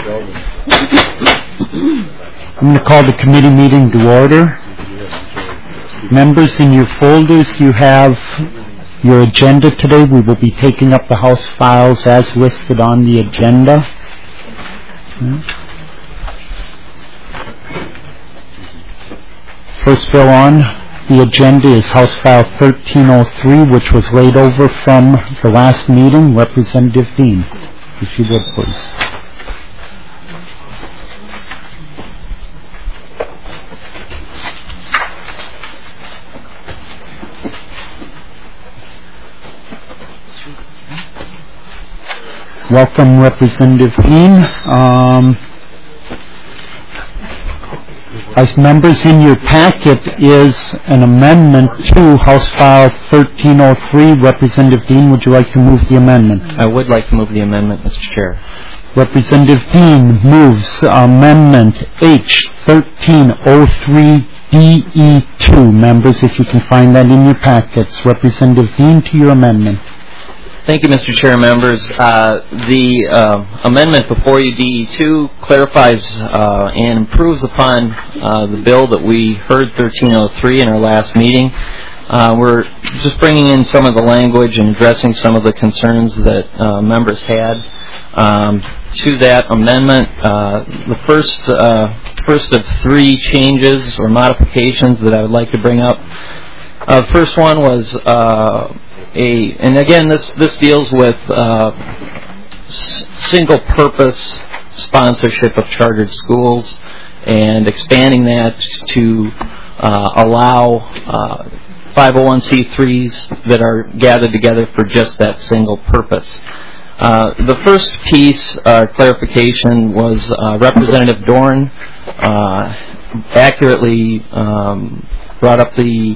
I'm going to call the committee meeting to order. Members, in your folders you have your agenda today. We will be taking up the House files as listed on the agenda. First bill on the agenda is House File 1303, which was laid over from the last meeting. Representative Dean, if you would, please. Welcome, Representative Dean. As members, in your packet is an amendment to House File 1303. Representative Dean, would you like to move the amendment? I would like to move the amendment, Mr. Chair. Representative Dean moves Amendment H1303DE2. Members, if you can find that in your packets. Representative Dean, to your amendment. Thank you, Mr. Chair. Members, the amendment before you, DE2, clarifies and improves upon the bill that we heard, 1303, in our last meeting. We're just bringing in some of the language and addressing some of the concerns that members had to that amendment. The first of three changes or modifications that I would like to bring up. The first one was and again, this deals with single-purpose sponsorship of chartered schools and expanding that to allow 501c3s that are gathered together for just that single purpose. The first piece, clarification, was Representative Dorn accurately brought up the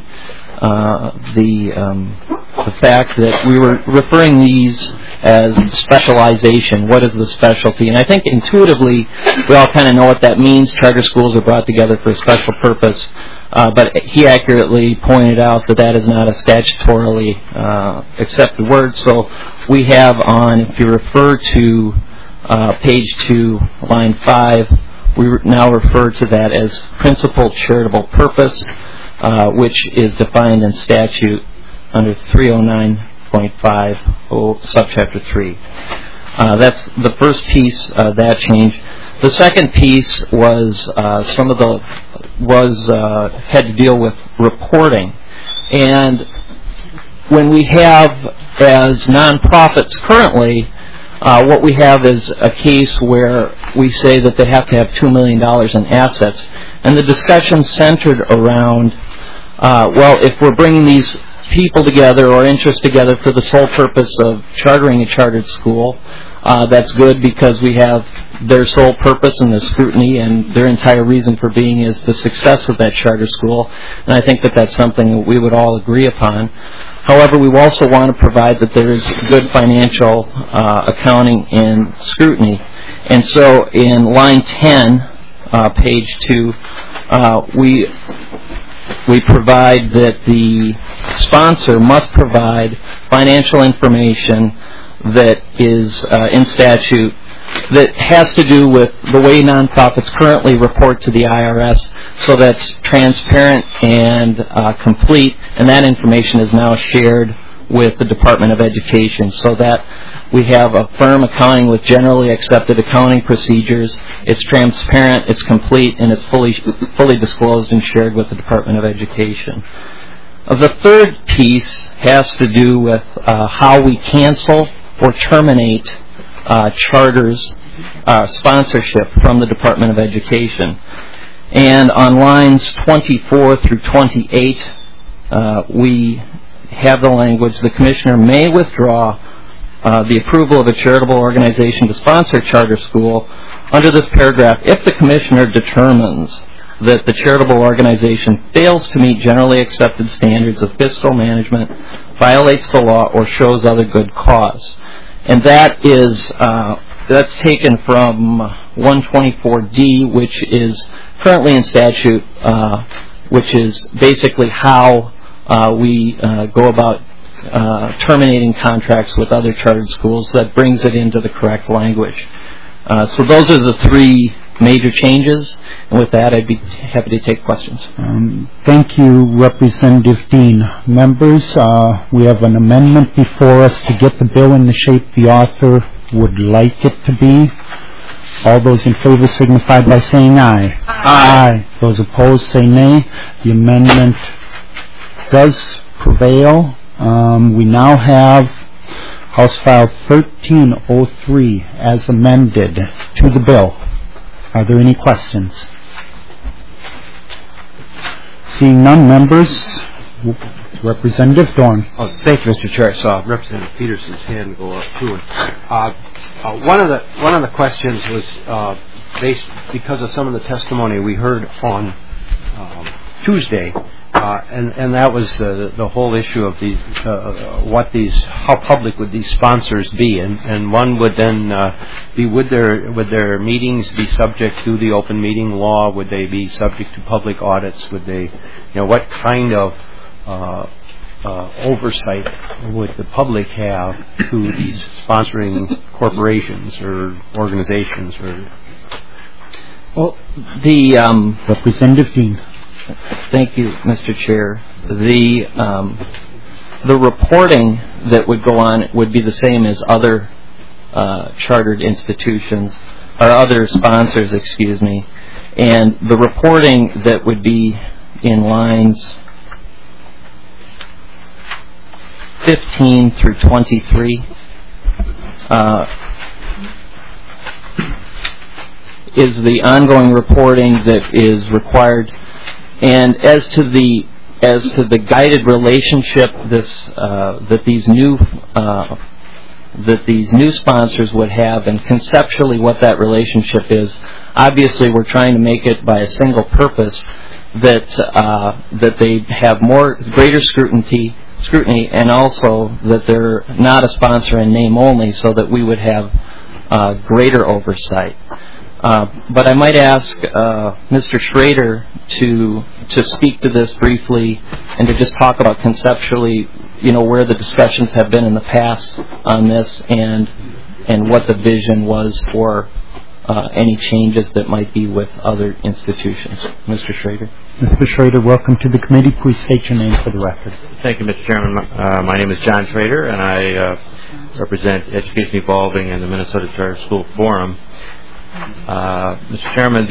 fact that we were referring these as specialization. What is the specialty? And I think intuitively we all kind of know what that means. Charter schools are brought together for a special purpose. But he accurately pointed out that that is not a statutorily accepted word. So we have on, if you refer to page 2, line 5, we now refer to that as principal charitable purpose, which is defined in statute under 309.50 subchapter 3. That's the first piece of that change. The second piece was had to deal with reporting. And when we have, as nonprofits currently, what we have is a case where we say that they have to have $2 million in assets. And the discussion centered around, well, if we're bringing these people together or interests together for the sole purpose of chartering a chartered school, that's good because we have their sole purpose and the scrutiny, and their entire reason for being is the success of that charter school. And I think that that's something that we would all agree upon. However, we also want to provide that there is good financial accounting and scrutiny. And so in line 10, page 2, we provide that the sponsor must provide financial information that is in statute that has to do with the way nonprofits currently report to the IRS, so that's transparent and complete, and that information is now shared with the Department of Education, so that we have a firm accounting with generally accepted accounting procedures. It's transparent, it's complete, and it's fully disclosed and shared with the Department of Education. The third piece has to do with how we cancel or terminate charters sponsorship from the Department of Education. And on lines 24 through 28, we have the language, the Commissioner may withdraw the approval of a charitable organization to sponsor a charter school under this paragraph if the Commissioner determines that the charitable organization fails to meet generally accepted standards of fiscal management, violates the law, or shows other good cause. And that is that's taken from 124D, which is currently in statute, which is basically how we go about terminating contracts with other chartered schools. That brings it into the correct language. So those are the three major changes. And with that, I'd be happy to take questions. Thank you, Representative Dean. Members, we have an amendment before us to get the bill in the shape the author would like it to be. All those in favor signify by saying aye. Aye. Those opposed say nay. The amendment does prevail. We now have House File 1303 as amended to the bill. Are there any questions? Seeing none, members, Representative Dorn. Oh, thank you, Mr. Chair. I saw Representative Peterson's hand go up too. One of the questions was based because of some of the testimony we heard on Tuesday, and that was the whole issue of how public would these sponsors be, and one would then be would their meetings be subject to the open meeting law? Would they be subject to public audits? Would they, what kind of oversight would the public have to these sponsoring corporations or organizations? Well, Representative Dean. Thank you, Mr. Chair. The reporting that would go on would be the same as other chartered institutions or other sponsors, and the reporting that would be in lines 15 through 23 is the ongoing reporting that is required. And as to the guided relationship that these new sponsors would have, and conceptually what that relationship is, obviously we're trying to make it by a single purpose that they have greater scrutiny, and also that they're not a sponsor in name only, so that we would have greater oversight. But I might ask Mr. Schrader to speak to this briefly and to just talk about conceptually, where the discussions have been in the past on this and what the vision was for any changes that might be with other institutions. Mr. Schrader. Mr. Schrader, welcome to the committee. Please state your name for the record. Thank you, Mr. Chairman. My name is John Schrader, and I represent Education Evolving and the Minnesota Charter School Forum. Mr. Chairman,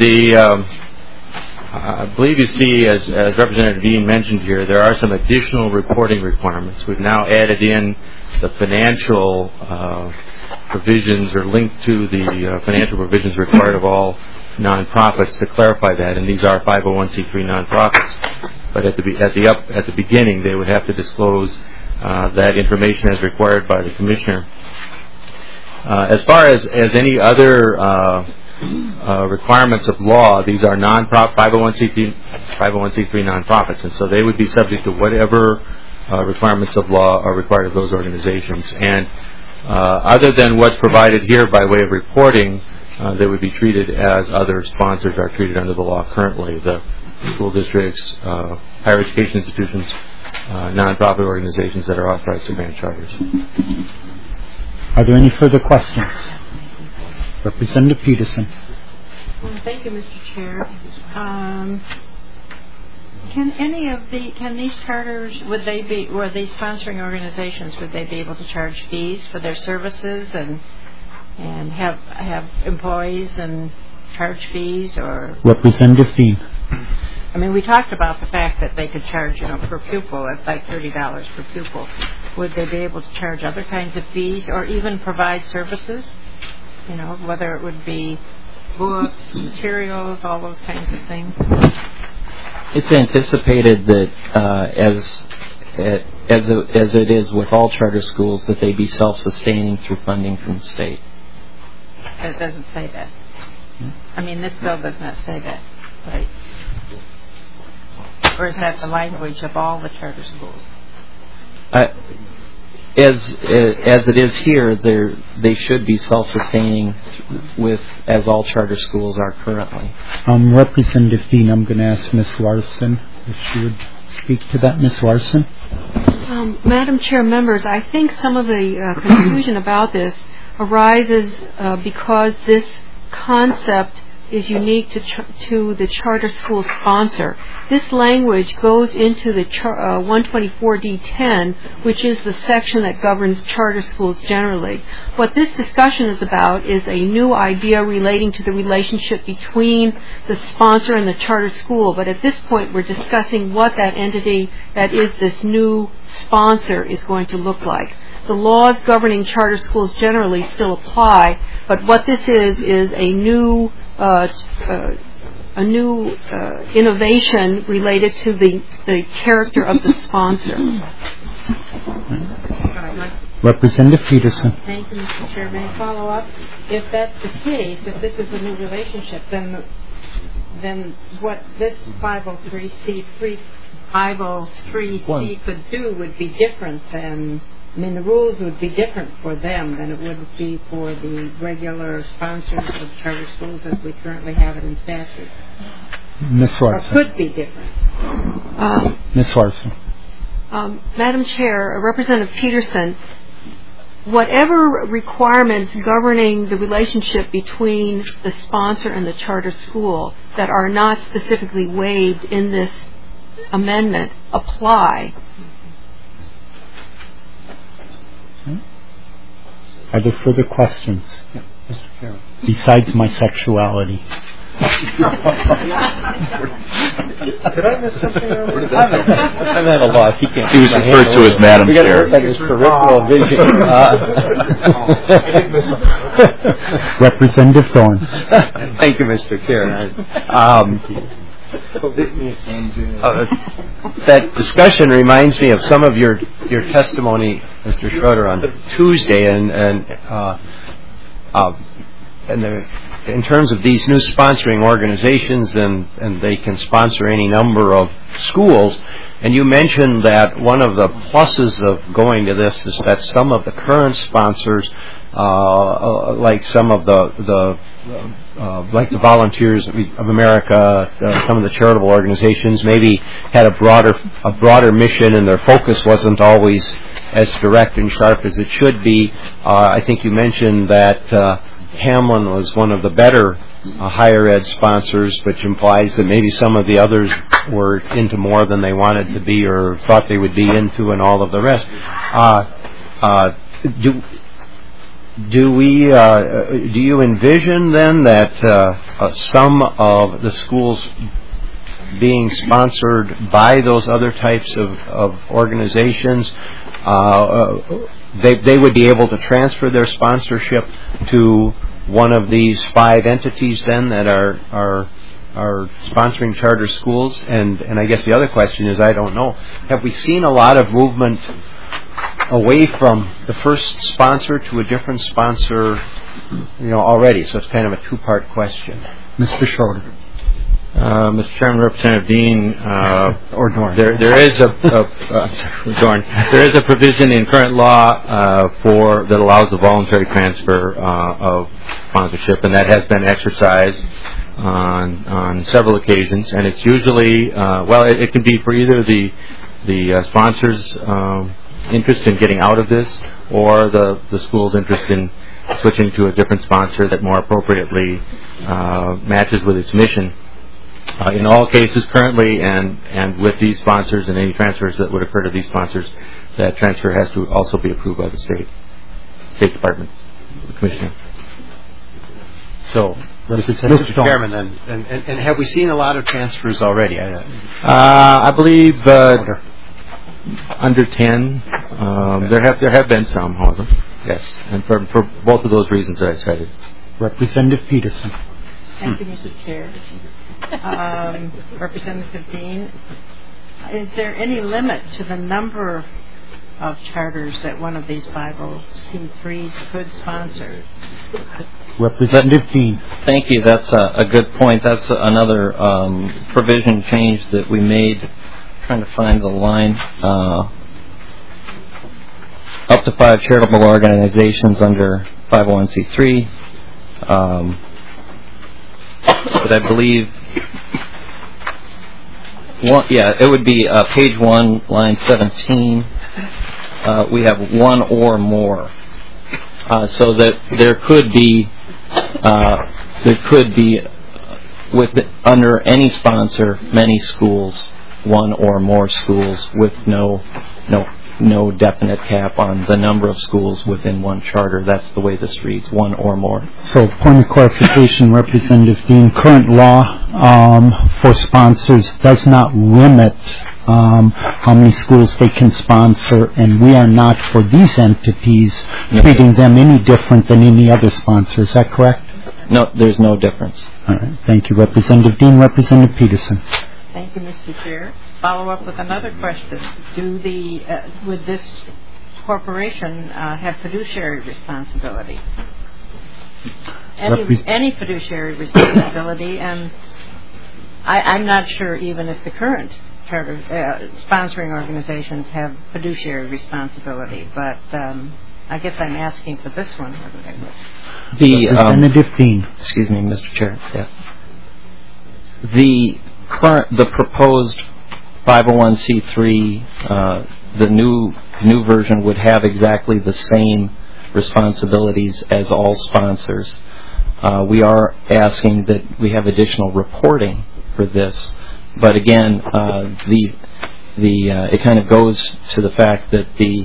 I believe you see, as Representative Dean mentioned here, there are some additional reporting requirements. We've now added in the financial provisions, or linked to the financial provisions required of all nonprofits, to clarify that, and these are 501c3 nonprofits. But at the beginning, they would have to disclose that information as required by the commissioner. As far as any other requirements of law, these are 501c3 nonprofits, and so they would be subject to whatever requirements of law are required of those organizations. And other than what's provided here by way of reporting, they would be treated as other sponsors are treated under the law currently: the school districts, higher education institutions, nonprofit organizations that are authorized to grant charters. Are there any further questions? Representative Peterson. Thank you, Mr. Chair. Can these charters, were these sponsoring organizations, would they be able to charge fees for their services and have employees and charge fees, or? Representative Dean. I mean, we talked about the fact that they could charge, per pupil, it's like $30 per pupil. Would they be able to charge other kinds of fees, or even provide services? Whether it would be books, materials, all those kinds of things. It's anticipated that, as it is with all charter schools, that they be self-sustaining through funding from the state. It doesn't say that. I mean, this bill does not say that, right? Or is that the language of all the charter schools? As it is here, they should be self-sustaining as all charter schools are currently. Representative Dean, I'm going to ask Ms. Larson if she would speak to that. Ms. Larson. Madam Chair, members, I think some of the confusion about this arises because this concept is unique to the charter school sponsor. This language goes into the 124D10, which is the section that governs charter schools generally. What this discussion is about is a new idea relating to the relationship between the sponsor and the charter school, but at this point we're discussing what that entity that is this new sponsor is going to look like. The laws governing charter schools generally still apply, but what this is a new innovation related to the character of the sponsor. Representative Peterson. Thank you, Mr. Chair. May I follow up? If that's the case, if this is a new relationship, then what this 503C could do would be different than, I mean, the rules would be different for them than it would be for the regular sponsors of charter schools as we currently have it in statute. Ms. Swartzen. Or could be different. Ms. Swartzen. Madam Chair, Representative Peterson, whatever requirements governing the relationship between the sponsor and the charter school that are not specifically waived in this amendment apply. Are there further questions? Yeah, Mr. Chairman. Besides my sexuality. Did I miss something earlier? I'm at a loss. He can't. He was referred to as Madam Chair. His peripheral vision. Representative Thorne. Thank you, Mr. Chair. That discussion reminds me of some of your testimony, Mr. Schroeder, on Tuesday, in terms of these new sponsoring organizations, and they can sponsor any number of schools. And you mentioned that one of the pluses of going to this is that some of the current sponsors, like some of like the Volunteers of America, some of the charitable organizations, maybe had a broader mission, and their focus wasn't always as direct and sharp as it should be. I think you mentioned that Hamlin was one of the better higher ed sponsors, which implies that maybe some of the others were into more than they wanted to be or thought they would be into, and all of the rest. Do you envision then that some of the schools being sponsored by those other types of organizations, they would be able to transfer their sponsorship to one of these 5 entities then that are sponsoring charter schools? And I guess the other question is, I don't know, have we seen a lot of movement away from the first sponsor to a different sponsor, already? So it's kind of a two-part question. Mr. Schroeder. Mr. Chairman, Representative Dean, or Dorn. There is a provision in current law that allows the voluntary transfer of sponsorship, and that has been exercised on several occasions. And it's usually it can be for either the sponsor's interest in getting out of this, or the school's interest in switching to a different sponsor that more appropriately matches with its mission. In all cases currently, and with these sponsors and any transfers that would occur to these sponsors, that transfer has to also be approved by the State Department, the Commissioner. So, Mr. Chairman, and have we seen a lot of transfers already? I believe under 10. There have been some, however. Yes, and for both of those reasons that I cited. Representative Peterson. Thank you, Mr. Chair. Representative Dean, is there any limit to the number of charters that one of these 503s could sponsor? Representative Dean. Thank you. That's a good point. That's another provision change that we made. Trying to find the line. Up to 5 charitable organizations under 501c3. But I believe, it would be page 1, line 17. We have 1 or more. so that there could be under any sponsor many schools, one or more schools, with no definite cap on the number of schools within one charter. That's the way this reads, one or more. So, point of clarification, Representative Dean, current law for sponsors does not limit how many schools they can sponsor, and we are not, for these entities, treating them any different than any other sponsor. Is that correct? No, there's no difference. All right. Thank you, Representative Dean. Representative Peterson. Thank you, Mr. Chair. Follow up with another question. Would this corporation have fiduciary responsibility? Any fiduciary responsibility, and I'm not sure even if the current charter sponsoring organizations have fiduciary responsibility, but I guess I'm asking for this one. Representative Dean. Excuse me, Mr. Chair. Yeah. The proposed 501c3, the new version would have exactly the same responsibilities as all sponsors. We are asking that we have additional reporting for this, but again, it kind of goes to the fact that the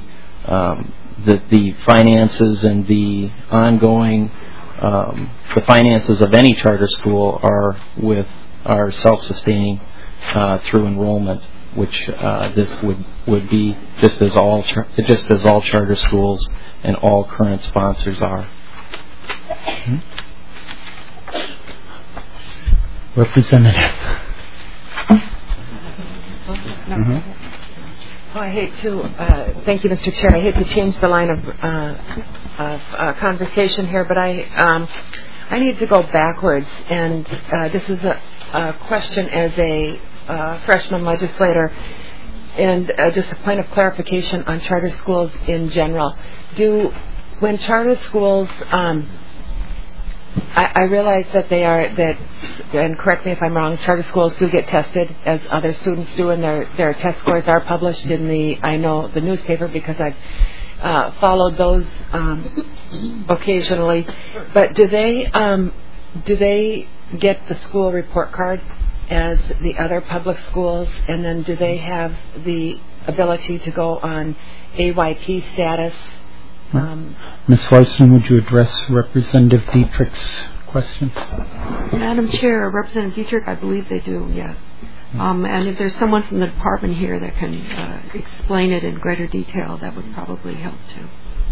finances and the ongoing the finances of any charter school are self-sustaining through enrollment, which this would be just as all charter schools and all current sponsors are. Mm-hmm. Representative. Mm-hmm. Oh, I hate to. Thank you, Mr. Chair. I hate to change the line of conversation here, but I need to go backwards, and this is a question as a freshman legislator, and just a point of clarification on charter schools in general. When charter schools, I realize that and correct me if I'm wrong, charter schools do get tested as other students do, and their test scores are published in the newspaper, because I've followed those occasionally. But do they get the school report card as the other public schools, and then do they have the ability to go on AYP status? Ms. Larson, would you address Representative Dietrich's question? Madam Chair, Representative Dietrich, I believe they do, yes. And if there's someone from the department here that can explain it in greater detail, that would probably help too.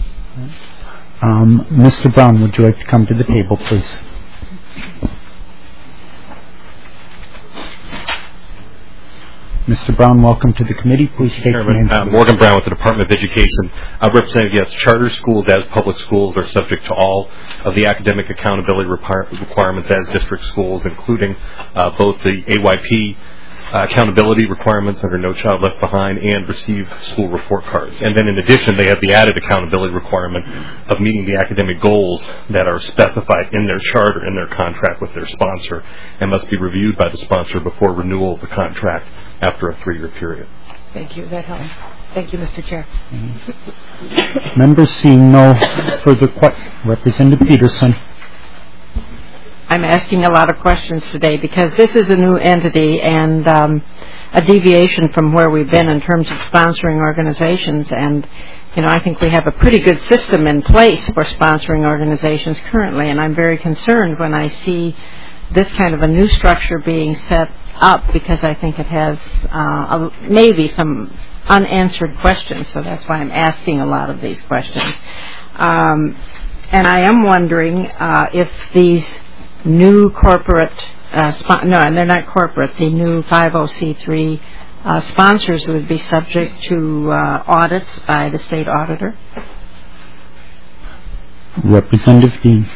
Mr. Brown, would you like to come to the table, please? Mr. Brown, welcome to the committee. Please state your name. Morgan Brown with the Department of Education. Representative, yes, charter schools as public schools are subject to all of the academic accountability requirements as district schools, including both the AYP accountability requirements under No Child Left Behind and receive school report cards. And then in addition, they have the added accountability requirement of meeting the academic goals that are specified in their charter, in their contract with their sponsor, and must be reviewed by the sponsor before renewal of the contract after a 3-year period. Thank you. That helps. Thank you, Mr. Chair. Mm-hmm. Members seeing no further questions. Representative Peterson. I'm asking a lot of questions today because this is a new entity and a deviation from where we've been in terms of sponsoring organizations. And, I think we have a pretty good system in place for sponsoring organizations currently, and I'm very concerned when I see this kind of a new structure being set up, because I think it has maybe some unanswered questions, so that's why I'm asking a lot of these questions. And I am wondering if these new corporate, and they're not corporate, the new 50C3 sponsors would be subject to audits by the state auditor? Representative Dean.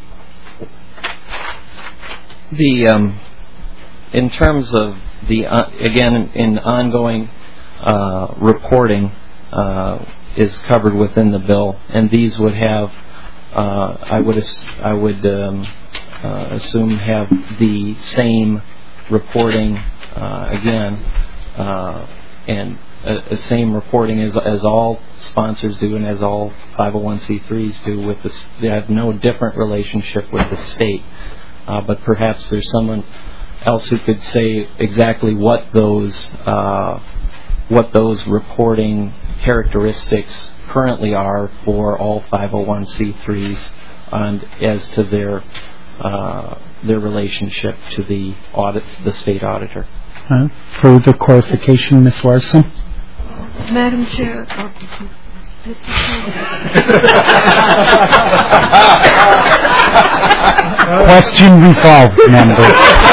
In terms of again, in ongoing reporting is covered within the bill, and these would have, I would assume, have the same reporting again, the same reporting as all sponsors do and as all 501c3s do. They have no different relationship with the state. But perhaps there's someone else who could say exactly what those reporting characteristics currently are for all 501c3s and as to their relationship to the state auditor. Further clarification, Ms. Larson? Madam Chair. Question resolved, members.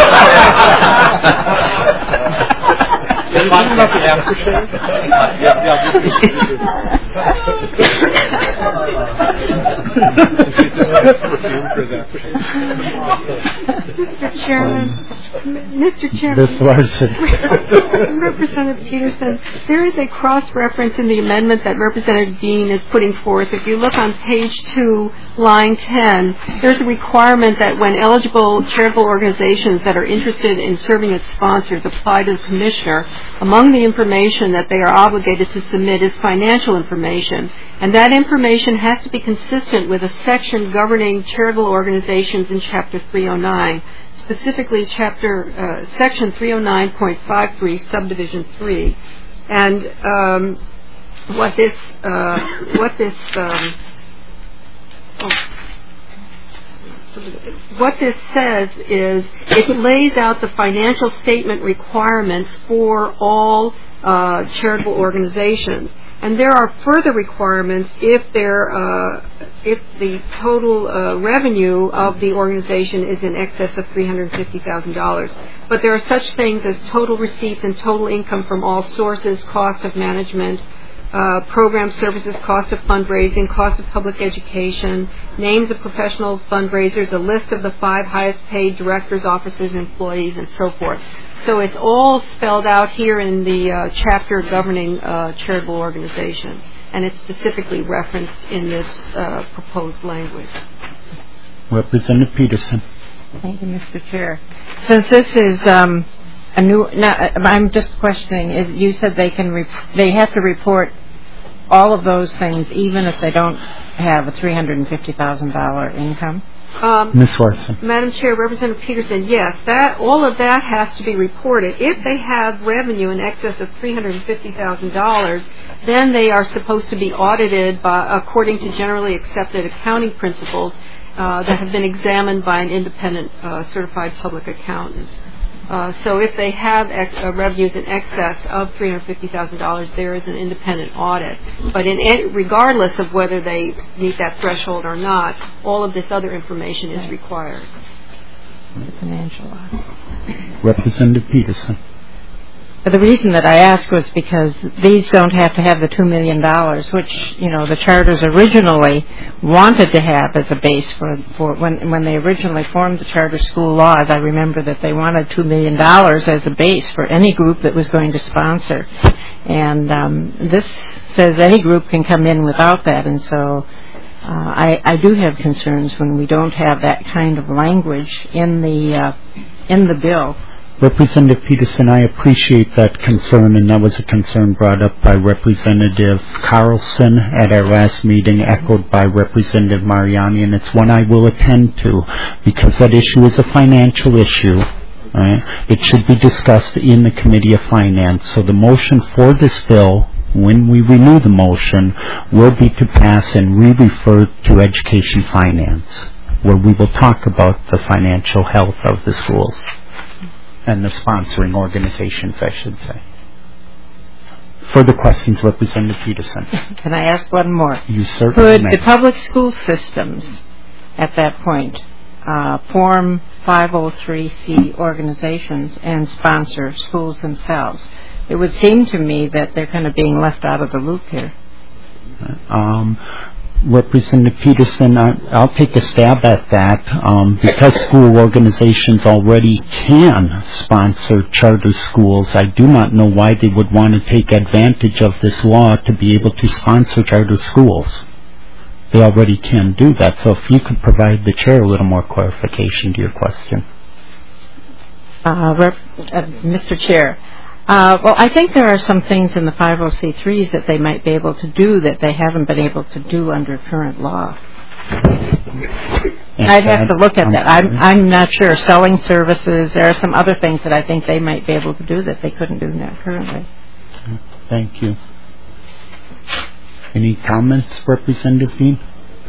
Mr. Chairman, Ms. Larson. Representative Peterson, there is a cross-reference in the amendment that Representative Dean is putting forth. If you look on page 2, line 10, there's a requirement that when eligible charitable organizations that are interested in serving as sponsors apply to the Commissioner, among the information that they are obligated to submit is financial information, and that information has to be consistent with a section governing charitable organizations in Chapter 309, specifically Section 309.53, Subdivision 3. And what this says is it lays out the financial statement requirements for all charitable organizations. And there are further requirements if the total revenue of the organization is in excess of $350,000. But there are such things as total receipts and total income from all sources, cost of management, program services, cost of fundraising, cost of public education, names of professional fundraisers, a list of the 5 highest paid directors, officers, employees, and so forth. So it's all spelled out here in the chapter governing charitable organizations, and it's specifically referenced in this proposed language. Representative Peterson. Thank you, Mr. Chair. Since this is a new, I'm just questioning. You said they have to report all of those things, even if they don't have a $350,000 income. Ms. Larson. Madam Chair, Representative Peterson, yes, all of that has to be reported. If they have revenue in excess of $350,000, then they are supposed to be audited according to generally accepted accounting principles that have been examined by an independent certified public accountant. So if they have revenues in excess of $350,000, there is an independent audit. But regardless of whether they meet that threshold or not, all of this other information is required. Financial audit. Representative Peterson. But the reason that I asked was because these don't have to have the $2 million, which, the charters originally wanted to have as a base for when they originally formed the charter school laws. I remember that they wanted $2 million as a base for any group that was going to sponsor. And this says any group can come in without that. And so I do have concerns when we don't have that kind of language in the bill. Representative Peterson, I appreciate that concern, and that was a concern brought up by Representative Carlson at our last meeting, echoed by Representative Mariani, and it's one I will attend to because that issue is a financial issue. Right? It should be discussed in the Committee of Finance. So the motion for this bill, when we renew the motion, will be to pass and re-refer to Education Finance, where we will talk about the financial health of the schools. And the sponsoring organizations, I should say. Further questions, Representative Peterson? Can I ask one more? You certainly may. Could the public school systems, at that point, form 503C organizations and sponsor schools themselves? It would seem to me that they're kind of being left out of the loop here. Representative Peterson, I'll take a stab at that. Because school organizations already can sponsor charter schools, I do not know why they would want to take advantage of this law to be able to sponsor charter schools. They already can do that. So if you could provide the chair a little more clarification to your question. Mr. Chair, Well, I think there are some things in the 501c3s that they might be able to do that they haven't been able to do under current law. I'd have to look at that. I'm not sure. Selling services, there are some other things that I think they might be able to do that they couldn't do now currently. Thank you. Any comments, Representative Dean?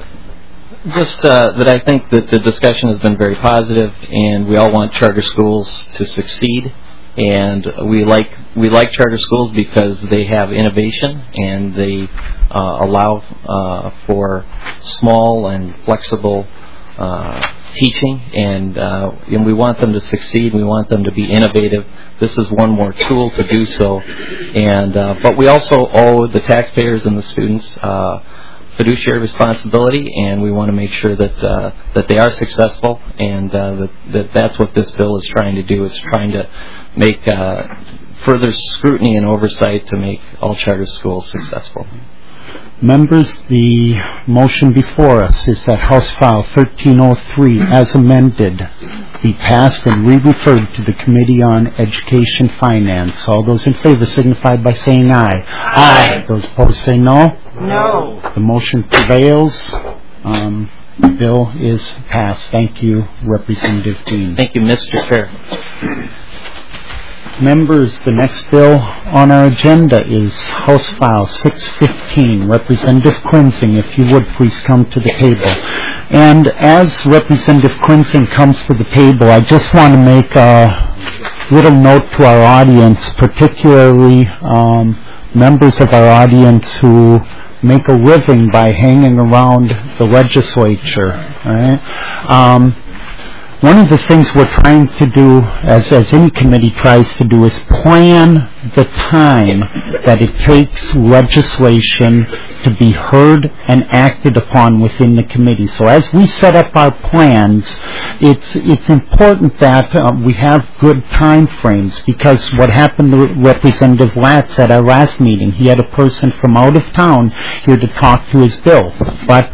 Just that I think that the discussion has been very positive, and we all want charter schools to succeed. And we like charter schools because they have innovation and they allow for small and flexible teaching, and we want them to succeed. We want them to be innovative. This is one more tool to do so. And but we also owe the taxpayers and the students fiduciary responsibility, and we want to make sure that they are successful, and that's what this bill is trying to do. It's trying to make further scrutiny and oversight to make all charter schools successful. Members, the motion before us is that House File 1303, as amended, be passed and re-referred to the Committee on Education Finance. All those in favor signify by saying aye. Aye. Those opposed say no. No. The motion prevails. The bill is passed. Thank you, Representative Dean. Thank you, Mr. Chair. Members, the next bill on our agenda is House File 615. Representative Quinsing, if you would please come to the table. And as Representative Quinsing comes to the table, I just want to make a little note to our audience, particularly members of our audience who make a living by hanging around the legislature. All right? One of the things we're trying to do, as any committee tries to do, is plan the time that it takes legislation to be heard and acted upon within the committee. So as we set up our plans, it's important that we have good time frames, because what happened to Representative Latz at our last meeting, he had a person from out of town here to talk to his bill, but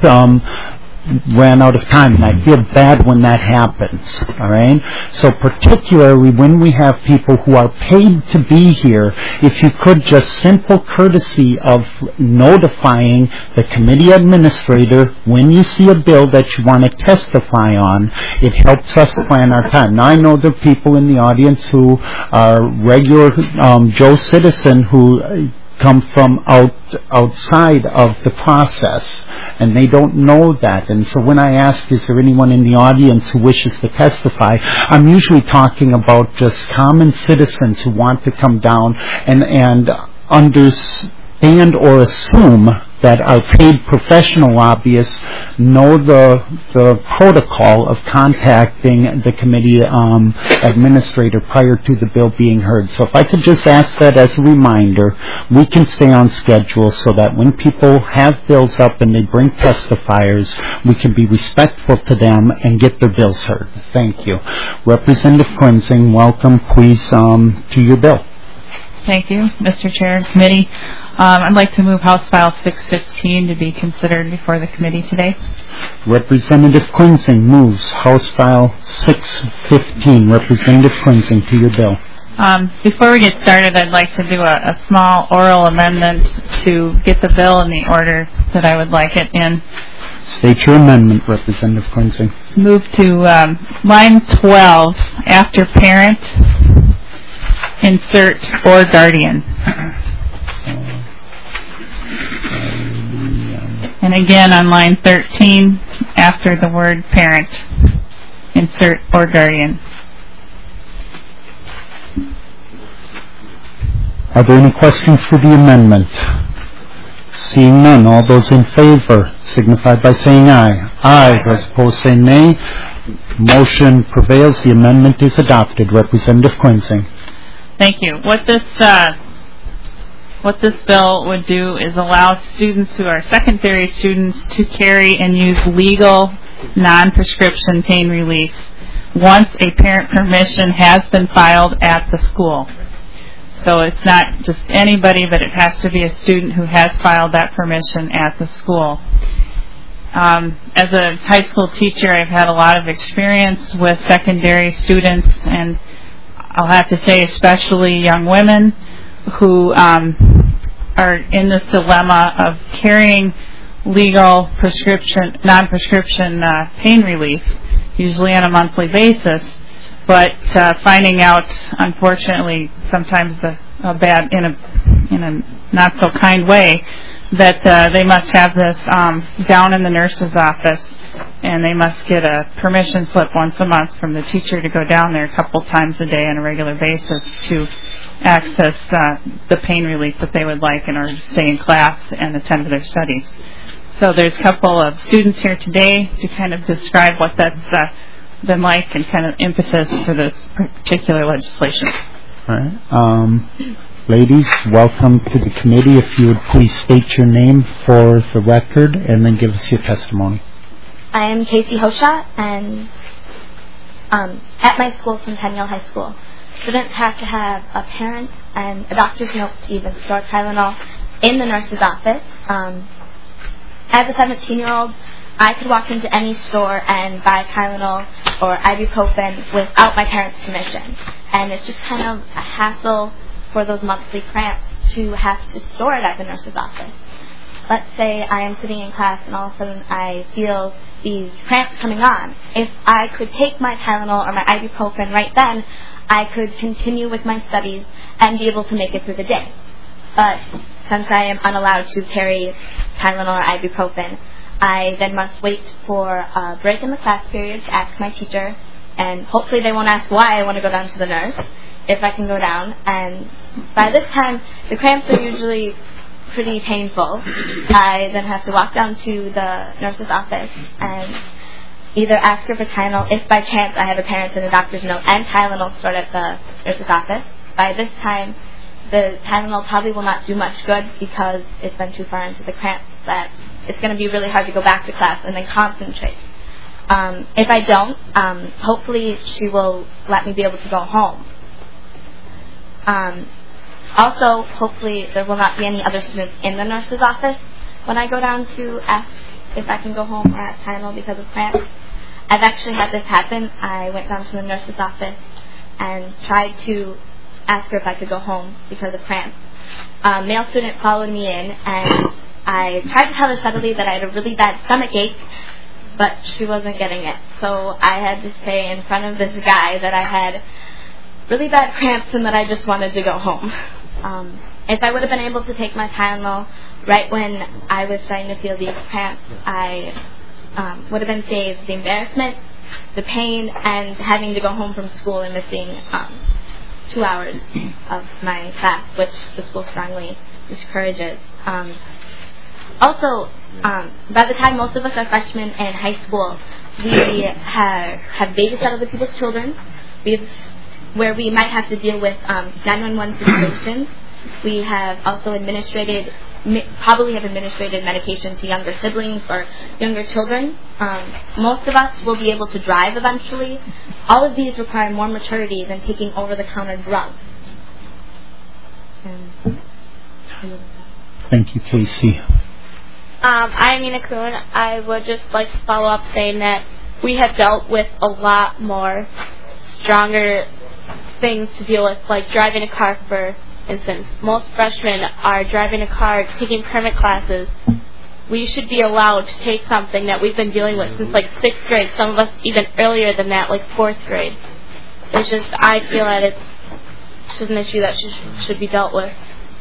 ran out of time, and I feel bad when that happens, all right? So particularly when we have people who are paid to be here, if you could just simple courtesy of notifying the committee administrator when you see a bill that you want to testify on, it helps us plan our time. Now I know there are people in the audience who are regular Joe citizen who come from outside of the process, and they don't know that. And so when I ask, is there anyone in the audience who wishes to testify, I'm usually talking about just common citizens who want to come down and understand or assume that our paid professional lobbyists know the protocol of contacting the committee administrator prior to the bill being heard. So if I could just ask that as a reminder, we can stay on schedule so that when people have bills up and they bring testifiers, we can be respectful to them and get their bills heard. Thank you. Representative Quinsing, welcome, please, to your bill. Thank you, Mr. Chair and Committee. I'd like to move House File 615 to be considered before the committee today. Representative Quinsing moves House File 615. Representative Quinsing, to your bill. Before we get started, I'd like to do a small oral amendment to get the bill in the order that I would like it in. State your amendment, Representative Quinsing. Move to line 12, after parent, insert or guardian. And again on line 13, after the word parent, insert or guardian. Are there any questions for the amendment? Seeing none, all those in favor signify by saying aye. Aye. Those opposed say nay. Motion prevails. The amendment is adopted. Representative Quinsing. Thank you. What this bill would do is allow students who are secondary students to carry and use legal non-prescription pain relief once a parent permission has been filed at the school. So it's not just anybody, but it has to be a student who has filed that permission at the school. As a high school teacher, I've had a lot of experience with secondary students, and I'll have to say especially young women who are in this dilemma of carrying legal prescription, non-prescription pain relief, usually on a monthly basis, but finding out, unfortunately, sometimes in a not so kind way, that they must have this down in the nurse's office, and they must get a permission slip once a month from the teacher to go down there a couple times a day on a regular basis to access the pain relief that they would like in order to stay in class and attend to their studies. So there's a couple of students here today to kind of describe what that's been like and kind of impetus for this particular legislation. All right. Ladies, welcome to the committee. If you would please state your name for the record and then give us your testimony. I am Casey Hosha, and at my school, Centennial High School, students have to have a parent and a doctor's note to even store Tylenol in the nurse's office. As a 17-year-old, I could walk into any store and buy Tylenol or ibuprofen without my parents' permission. And it's just kind of a hassle for those monthly cramps to have to store it at the nurse's office. Let's say I am sitting in class and all of a sudden I feel these cramps coming on. If I could take my Tylenol or my ibuprofen right then, I could continue with my studies and be able to make it through the day. But since I am unallowed to carry Tylenol or ibuprofen, I then must wait for a break in the class period to ask my teacher, and hopefully they won't ask why I want to go down to the nurse, if I can go down. And by this time, the cramps are usually pretty painful. I then have to walk down to the nurse's office and either ask her for Tylenol, if by chance I have a parent and a doctor's note and Tylenol stored at the nurse's office. By this time, the Tylenol probably will not do much good because it's been too far into the cramps that it's going to be really hard to go back to class and then concentrate. If I don't, hopefully she will let me be able to go home. Also, hopefully there will not be any other students in the nurse's office when I go down to ask if I can go home or have Tylenol because of cramps. I've actually had this happen. I went down to the nurse's office and tried to ask her if I could go home because of cramps. A male student followed me in, and I tried to tell her subtly that I had a really bad stomach ache, but she wasn't getting it. So I had to say in front of this guy that I had really bad cramps and that I just wanted to go home. If I would have been able to take my Tylenol right when I was starting to feel these cramps, I would have been saved the embarrassment, the pain, and having to go home from school and missing 2 hours of my class, which the school strongly discourages. Also, by the time most of us are freshmen in high school, we have babysat other people's children, where we might have to deal with 911 situations. We have also probably have administrated medication to younger siblings or younger children. Most of us will be able to drive eventually. All of these require more maturity than taking over-the-counter drugs. Thank you, Casey. I'm Nina Kuhn. I would just like to follow up saying that we have dealt with a lot more stronger things to deal with, like driving a car, for instance. Most freshmen are driving a car, taking permit classes. We should be allowed to take something that we've been dealing with since like 6th grade, some of us even earlier than that, like 4th grade. It's just, I feel that it's just an issue that should be dealt with.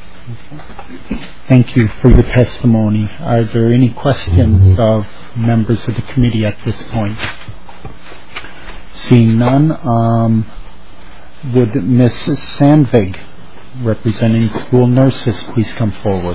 Thank you for your testimony. Are there any questions of members of the committee at this point? Seeing none, would Mrs. Sandvig, representing school nurses, please come forward?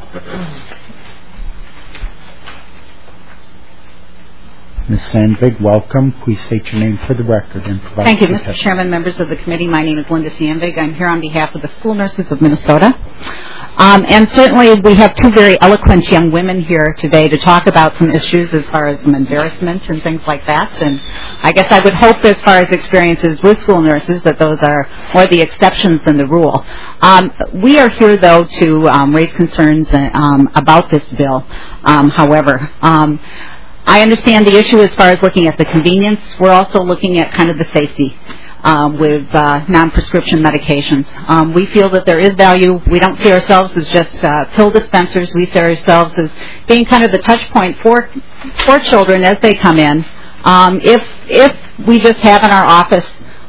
Ms. Sandvig, welcome. Please state your name for the record and provide. Thank you, Mr. Chairman, members of the committee. My name is Linda Sandvig. I'm here on behalf of the school nurses of Minnesota. And certainly we have two very eloquent young women here today to talk about some issues as far as some embarrassment and things like that. And I guess I would hope as far as experiences with school nurses that those are more the exceptions than the rule. We are here, though, to raise concerns about this bill. However, I understand the issue as far as looking at the convenience. We're also looking at kind of the safety. with non-prescription medications. We feel that there is value. We don't see ourselves as just pill dispensers. We see ourselves as being kind of the touch point for children as they come in. If we just have in our office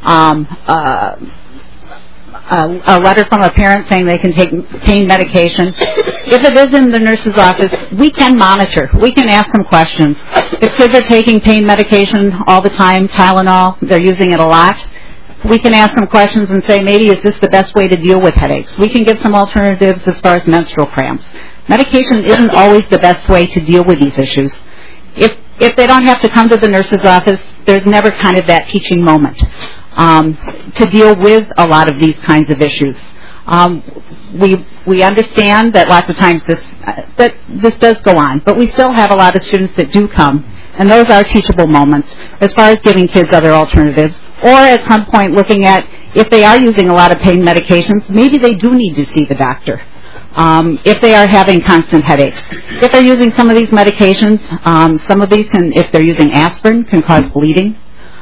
a letter from a parent saying they can take pain medication, if it is in the nurse's office, we can monitor. We can ask them questions. If kids are taking pain medication all the time, Tylenol, they're using it a lot, we can ask them questions and say, maybe is this the best way to deal with headaches? We can give some alternatives as far as menstrual cramps. Medication isn't always the best way to deal with these issues. If they don't have to come to the nurse's office, there's never kind of that teaching moment to deal with a lot of these kinds of issues. We understand that lots of times this does go on, but we still have a lot of students that do come, and those are teachable moments as far as giving kids other alternatives, or at some point looking at if they are using a lot of pain medications, maybe they do need to see the doctor. If they are having constant headaches. If they're using some of these medications, some of these can, if they're using aspirin, can cause bleeding.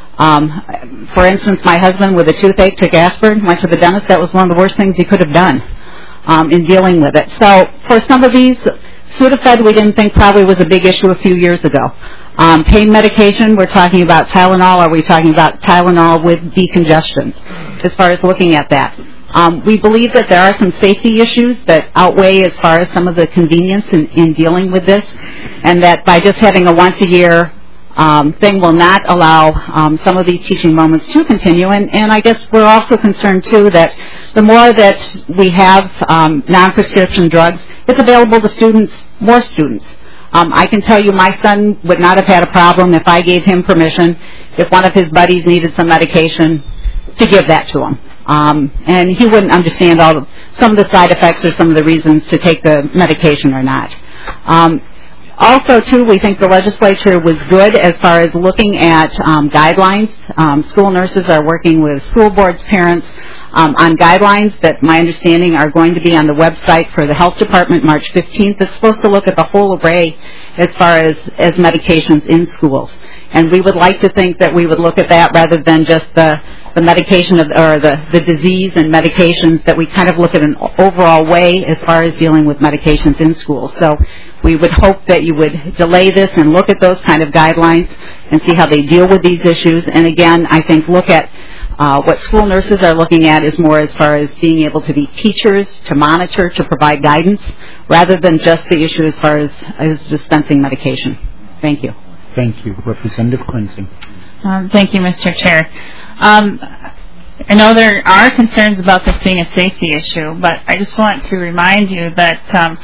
For instance, my husband with a toothache took aspirin, went to the dentist. That was one of the worst things he could have done in dealing with it. So for some of these, Sudafed we didn't think probably was a big issue a few years ago. Pain medication, we're talking about Tylenol. Are we talking about Tylenol with decongestion as far as looking at that? We believe that there are some safety issues that outweigh as far as some of the convenience in dealing with this, and that by just having a once-a-year thing will not allow some of these teaching moments to continue. And I guess we're also concerned, too, that the more that we have non-prescription drugs, it's available to students, more students. I can tell you my son would not have had a problem if I gave him permission, if one of his buddies needed some medication, to give that to him. And he wouldn't understand some of the side effects or some of the reasons to take the medication or not. Also, too, we think the legislature was good as far as looking at guidelines. School nurses are working with school boards, parents, on guidelines that my understanding are going to be on the website for the health department March 15th. It's supposed to look at the whole array as far as medications in schools. And we would like to think that we would look at that rather than just the medication or the disease and medications, that we kind of look at an overall way as far as dealing with medications in schools. So we would hope that you would delay this and look at those kind of guidelines and see how they deal with these issues. And again, I think look at what school nurses are looking at is more as far as being able to be teachers, to monitor, to provide guidance, rather than just the issue as far as dispensing medication. Thank you. Thank you. Representative Quincy. Thank you, Mr. Chair. I know there are concerns about this being a safety issue, but I just want to remind you that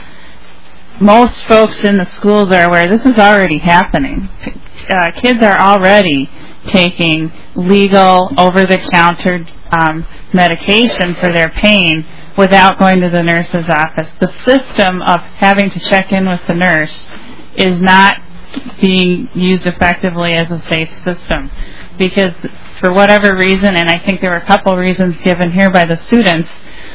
most folks in the schools are aware this is already happening. Kids are already taking legal, over-the-counter medication for their pain without going to the nurse's office. The system of having to check in with the nurse is not being used effectively as a safe system, because for whatever reason, and I think there were a couple reasons given here by the students,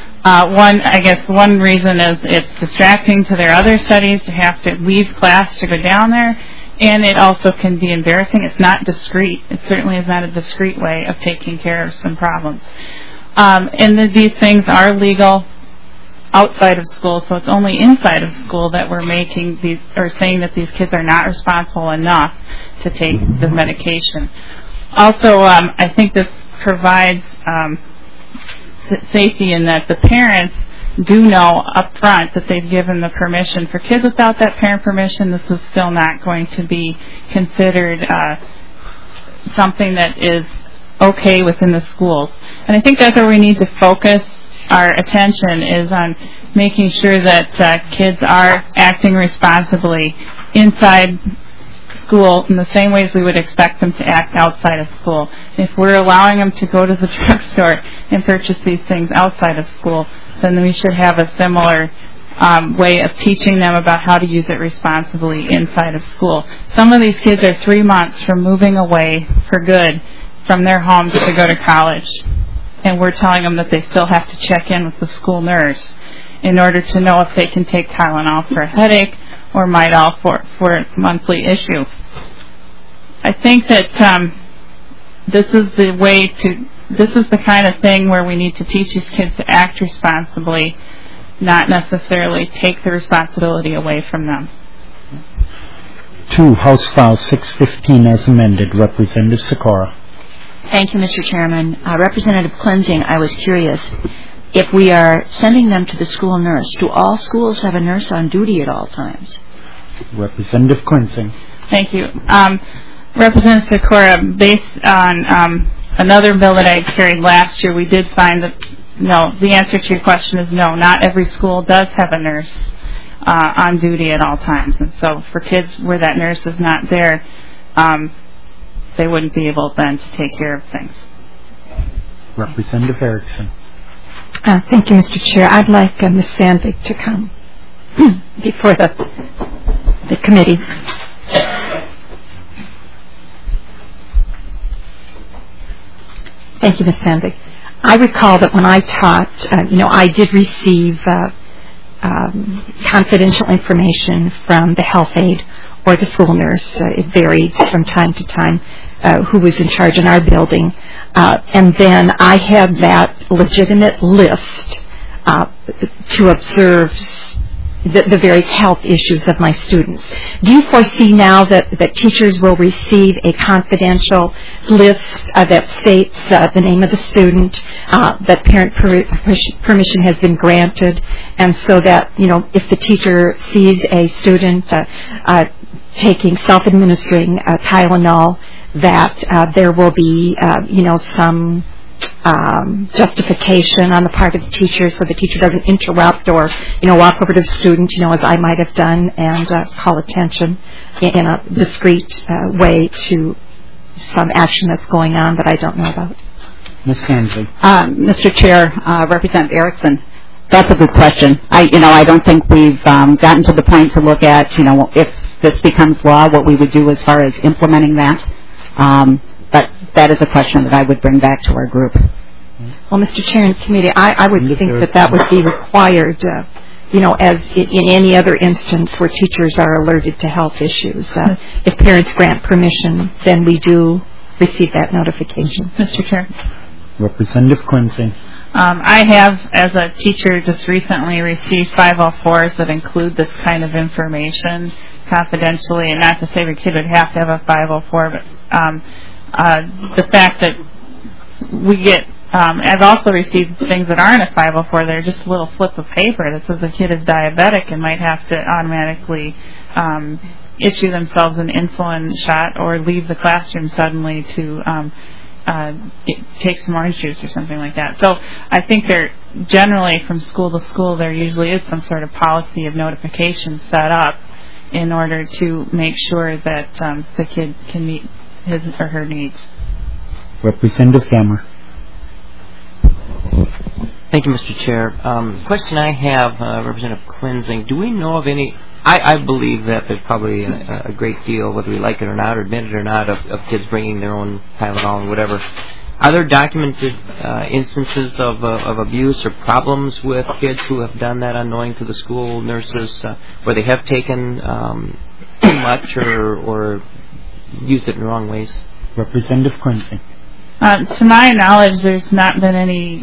one reason is it's distracting to their other studies to have to leave class to go down there, and it also can be embarrassing. It's not discreet. It certainly is not a discreet way of taking care of some problems. And these things are legal outside of school, so it's only inside of school that we're making these, or saying that these kids are not responsible enough to take the medication. Also, I think this provides safety in that the parents do know up front that they've given the permission. For kids without that parent permission, this is still not going to be considered something that is okay within the schools. And I think that's where we need to focus our attention, is on making sure that kids are acting responsibly inside school in the same ways we would expect them to act outside of school. If we're allowing them to go to the drugstore and purchase these things outside of school, then we should have a similar way of teaching them about how to use it responsibly inside of school. Some of these kids are 3 months from moving away for good from their homes to go to college, and we're telling them that they still have to check in with the school nurse in order to know if they can take Tylenol for a headache or Midol for a monthly issue. I think that this is the way to this is the kind of thing where we need to teach these kids to act responsibly, not necessarily take the responsibility away from them. 2, House File 615 as amended. Representative Sikora. Thank you, Mr. Chairman. Representative Klinzing, I was curious, if we are sending them to the school nurse, do all schools have a nurse on duty at all times? Representative Klinzing. Thank you. Representative Sikora, based on another bill that I carried last year, we did find that, no, the answer to your question is no. Not every school does have a nurse on duty at all times. And so for kids where that nurse is not there, they wouldn't be able then to take care of things. Representative Erickson. Thank you, Mr. Chair. I'd like Ms. Sandvik to come before the committee. Thank you, Ms. Sandvik. I recall that when I taught, I did receive confidential information from the health aide or the school nurse. It varied from time to time who was in charge in our building. And then I had that legitimate list to observe the various health issues of my students. Do you foresee now that teachers will receive a confidential list that states the name of the student, that parent permission has been granted, and so that, if the teacher sees a student taking self-administering Tylenol, that there will be, some justification on the part of the teacher, so the teacher doesn't interrupt or, walk over to the student, as I might have done, and call attention in a discreet way to some action that's going on that I don't know about. Ms. Hansley. Mr. Chair, Representative Erickson, that's a good question. I don't think we've gotten to the point to look at, if this becomes law, what we would do as far as implementing that. But that is a question that I would bring back to our group. Well, Mr. Chair and Committee, I would think that would be required, as in any other instance where teachers are alerted to health issues. If parents grant permission, then we do receive that notification. Mr. Chair. Representative Quincy. I have, as a teacher, just recently received 504s that include this kind of information confidentially, and not to say every kid would have to have a 504, but the fact that we get, I've also received things that aren't a 504. They're just a little slip of paper that says the kid is diabetic and might have to automatically issue themselves an insulin shot or leave the classroom suddenly to take some orange juice or something like that. So I think there generally from school to school there usually is some sort of policy of notification set up in order to make sure that the kid can meet his or her needs. Representative Gammer. Thank you, Mr. Chair. Question I have, Representative Klinzing, do we know of any, I believe that there's probably a great deal, whether we like it or not, or admit it or not, of kids bringing their own Tylenol and whatever. Are there documented instances of abuse or problems with kids who have done that unknowing to the school nurses, where they have taken too much or used it in the wrong ways? Representative Quincy. To my knowledge, there's not been any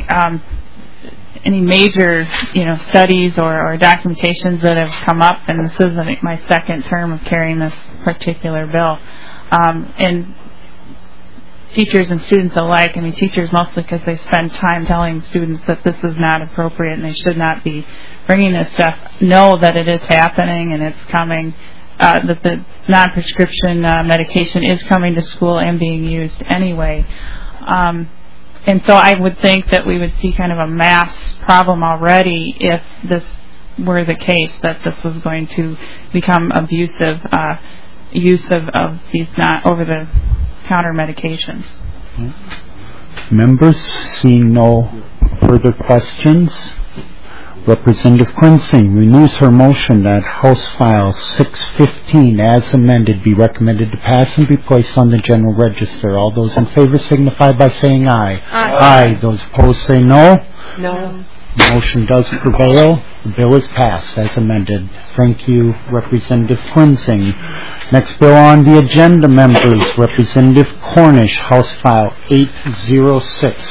major, studies or documentations that have come up, and this is my second term of carrying this particular bill. And teachers and students alike, teachers mostly because they spend time telling students that this is not appropriate and they should not be bringing this stuff, know that it is happening and it's coming, that the non-prescription medication is coming to school and being used anyway. And so I would think that we would see kind of a mass problem already if this were the case, that this was going to become abusive use of these not over-the-counter medications. Members, seeing no further questions, Representative Quinsing renews her motion that House File 615 as amended be recommended to pass and be placed on the General Register. All those in favor signify by saying aye. Aye. Those opposed say no. No. The motion does prevail. The bill is passed as amended. Thank you, Representative Quinsing. Next bill on the agenda, members. Representative Cornish, House File 806.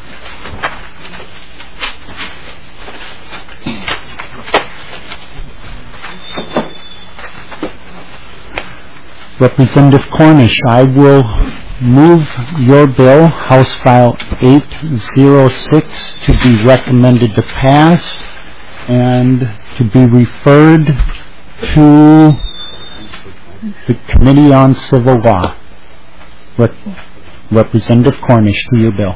Representative Cornish, I will move your bill, House File 806, to be recommended to pass and to be referred to the Committee on Civil Law. Representative Cornish, to your bill.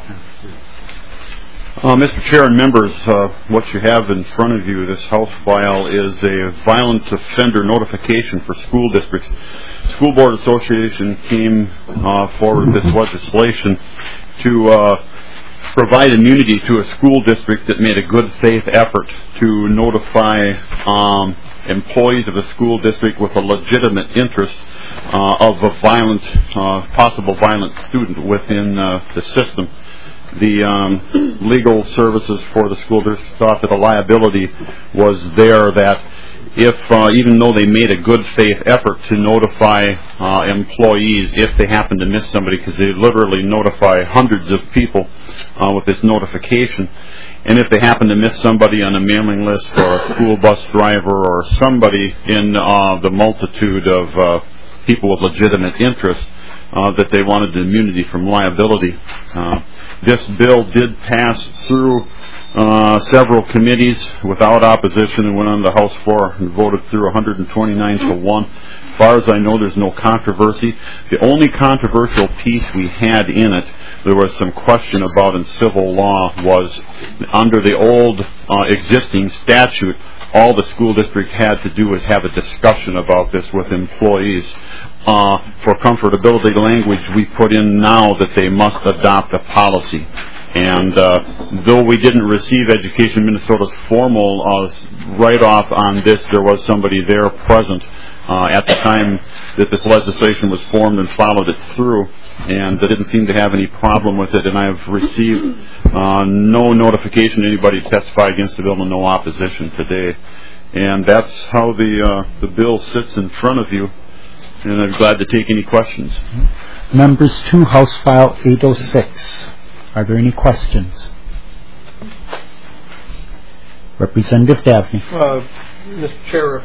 Mr. Chair and members, what you have in front of you, this House file, is a violent offender notification for school districts. School Board Association came forward with this legislation to provide immunity to a school district that made a good faith effort to notify employees of a school district with a legitimate interest of a possible violent student within the system. The legal services for the school district thought that a liability was there, that if, even though they made a good faith effort to notify employees if they happen to miss somebody, because they literally notify hundreds of people with this notification, and if they happen to miss somebody on a mailing list or a school bus driver or somebody in the multitude of people with legitimate interest, that they wanted immunity from liability. This bill did pass through several committees without opposition and went on the House floor and voted through 129 to 1. As far as I know, there's no controversy. The only controversial piece we had in it, there was some question about in civil law, was under the old existing statute, all the school district had to do was have a discussion about this with employees. For comfortability language, we put in now that they must adopt a policy. And though we didn't receive Education Minnesota's formal write-off on this, there was somebody there present at the time that this legislation was formed and followed it through, and they didn't seem to have any problem with it. And I've received no notification to anybody to testify against the bill and no opposition today. And that's how the bill sits in front of you. And I'm glad to take any questions. Members to House File 806. Are there any questions? Representative Dabney. Mr. Chair,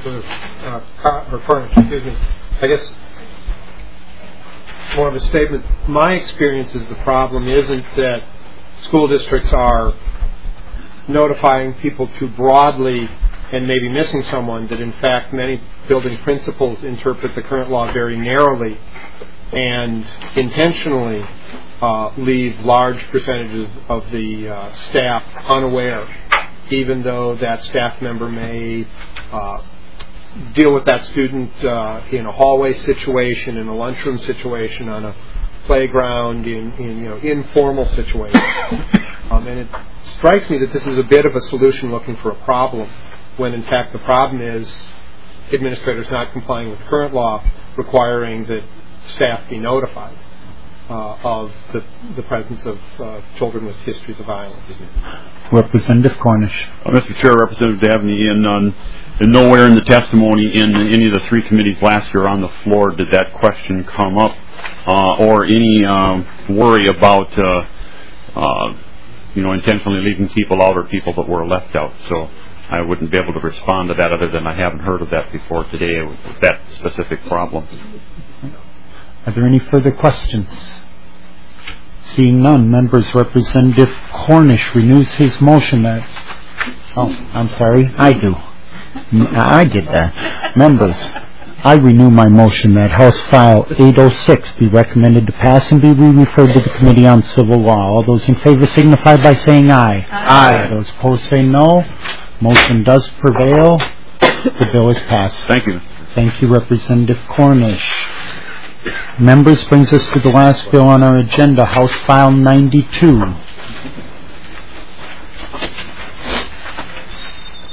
I guess more of a statement. My experience is the problem isn't that school districts are notifying people too broadly and maybe missing someone, that in fact many building principals interpret the current law very narrowly and intentionally leave large percentages of the staff unaware, even though that staff member may deal with that student in a hallway situation, in a lunchroom situation, on a playground, in informal situations. And it strikes me that this is a bit of a solution looking for a problem, when in fact the problem is administrators not complying with current law requiring that staff be notified of the presence of children with histories of violence. Representative Cornish. Mr. Chair, Representative Dabney, and nowhere in the testimony in any of the three committees last year on the floor did that question come up, or any worry about intentionally leaving people out or people that were left out. So I wouldn't be able to respond to that other than I haven't heard of that before today, with that specific problem. Are there any further questions? Seeing none, members, Representative Cornish renews his motion that... Oh, I'm sorry, I do. I did that. Members, I renew my motion that House File 806 be recommended to pass and be referred to the Committee on Civil Law. All those in favor signify by saying aye. Aye. Those opposed say no. Motion does prevail. The bill is passed. Thank you. Thank you, Representative Cornish. Members, brings us to the last bill on our agenda, House File 92.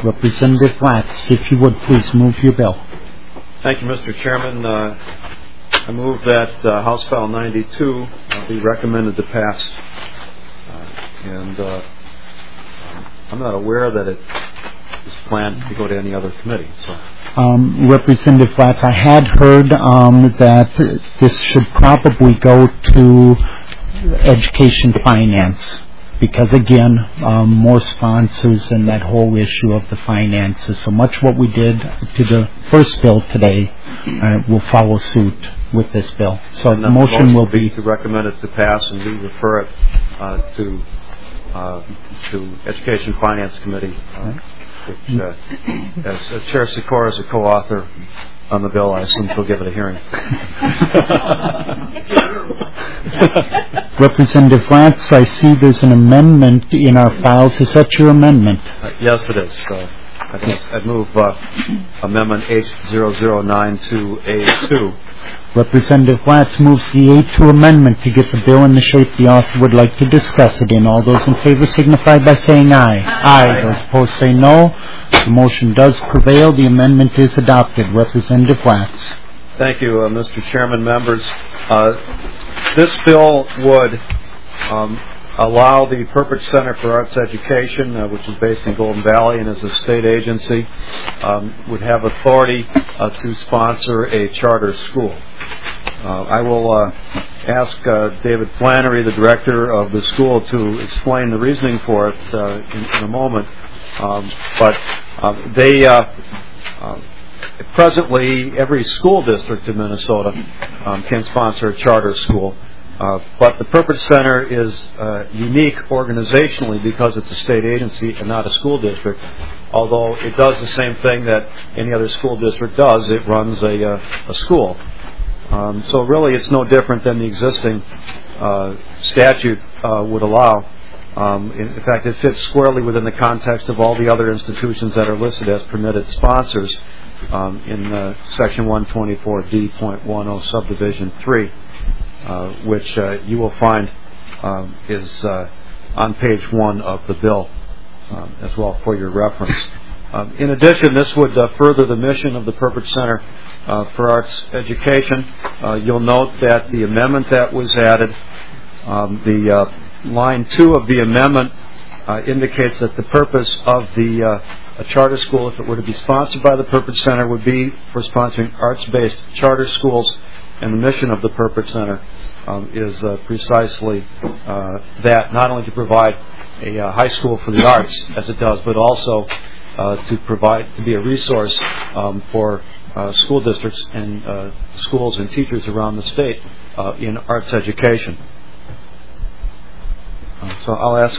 Representative Latz, if you would please move your bill. Thank you, Mr. Chairman. I move that House File 92 be recommended to pass. And I'm not aware that it is planned to go to any other committee. So. Representative Latz, I had heard that this should probably go to Education Finance. Because again, more sponsors and that whole issue of the finances. So much what we did to the first bill today will follow suit with this bill. So the motion will be to recommend it to pass, and we refer it to Education Finance Committee, which, as Chair Sikora is a co-author on the bill, I assume she'll give it a hearing. Representative Latz, I see there's an amendment in our files. Is that your amendment? Yes, it is. I'd move Amendment H0092A2. Representative Latz moves the A2 amendment to get the bill in the shape the author would like to discuss it in. All those in favor signify by saying aye. Aye. Those opposed say no. The motion does prevail. The amendment is adopted. Representative Latz. Thank you, Mr. Chairman, members. This bill would allow the Perpich Center for Arts Education, which is based in Golden Valley and is a state agency, would have authority to sponsor a charter school. I will ask David Flannery, the director of the school, to explain the reasoning for it in a moment. But presently, every school district in Minnesota can sponsor a charter school. But the Perpich Center is unique organizationally because it's a state agency and not a school district, although it does the same thing that any other school district does. It runs a school. So really it's no different than the existing statute would allow. In fact, it fits squarely within the context of all the other institutions that are listed as permitted sponsors in Section 124D.10 Subdivision 3. Which you will find is on page 1 of the bill as well for your reference. In addition, this would further the mission of the Perpich Center for Arts Education. You'll note that the amendment that was added, the line 2 of the amendment indicates that the purpose of a charter school, if it were to be sponsored by the Perpich Center, would be for sponsoring arts-based charter schools. And the mission of the Perpich Center is precisely that, not only to provide a high school for the arts, as it does, but also to be a resource for school districts and schools and teachers around the state in arts education. So I'll ask...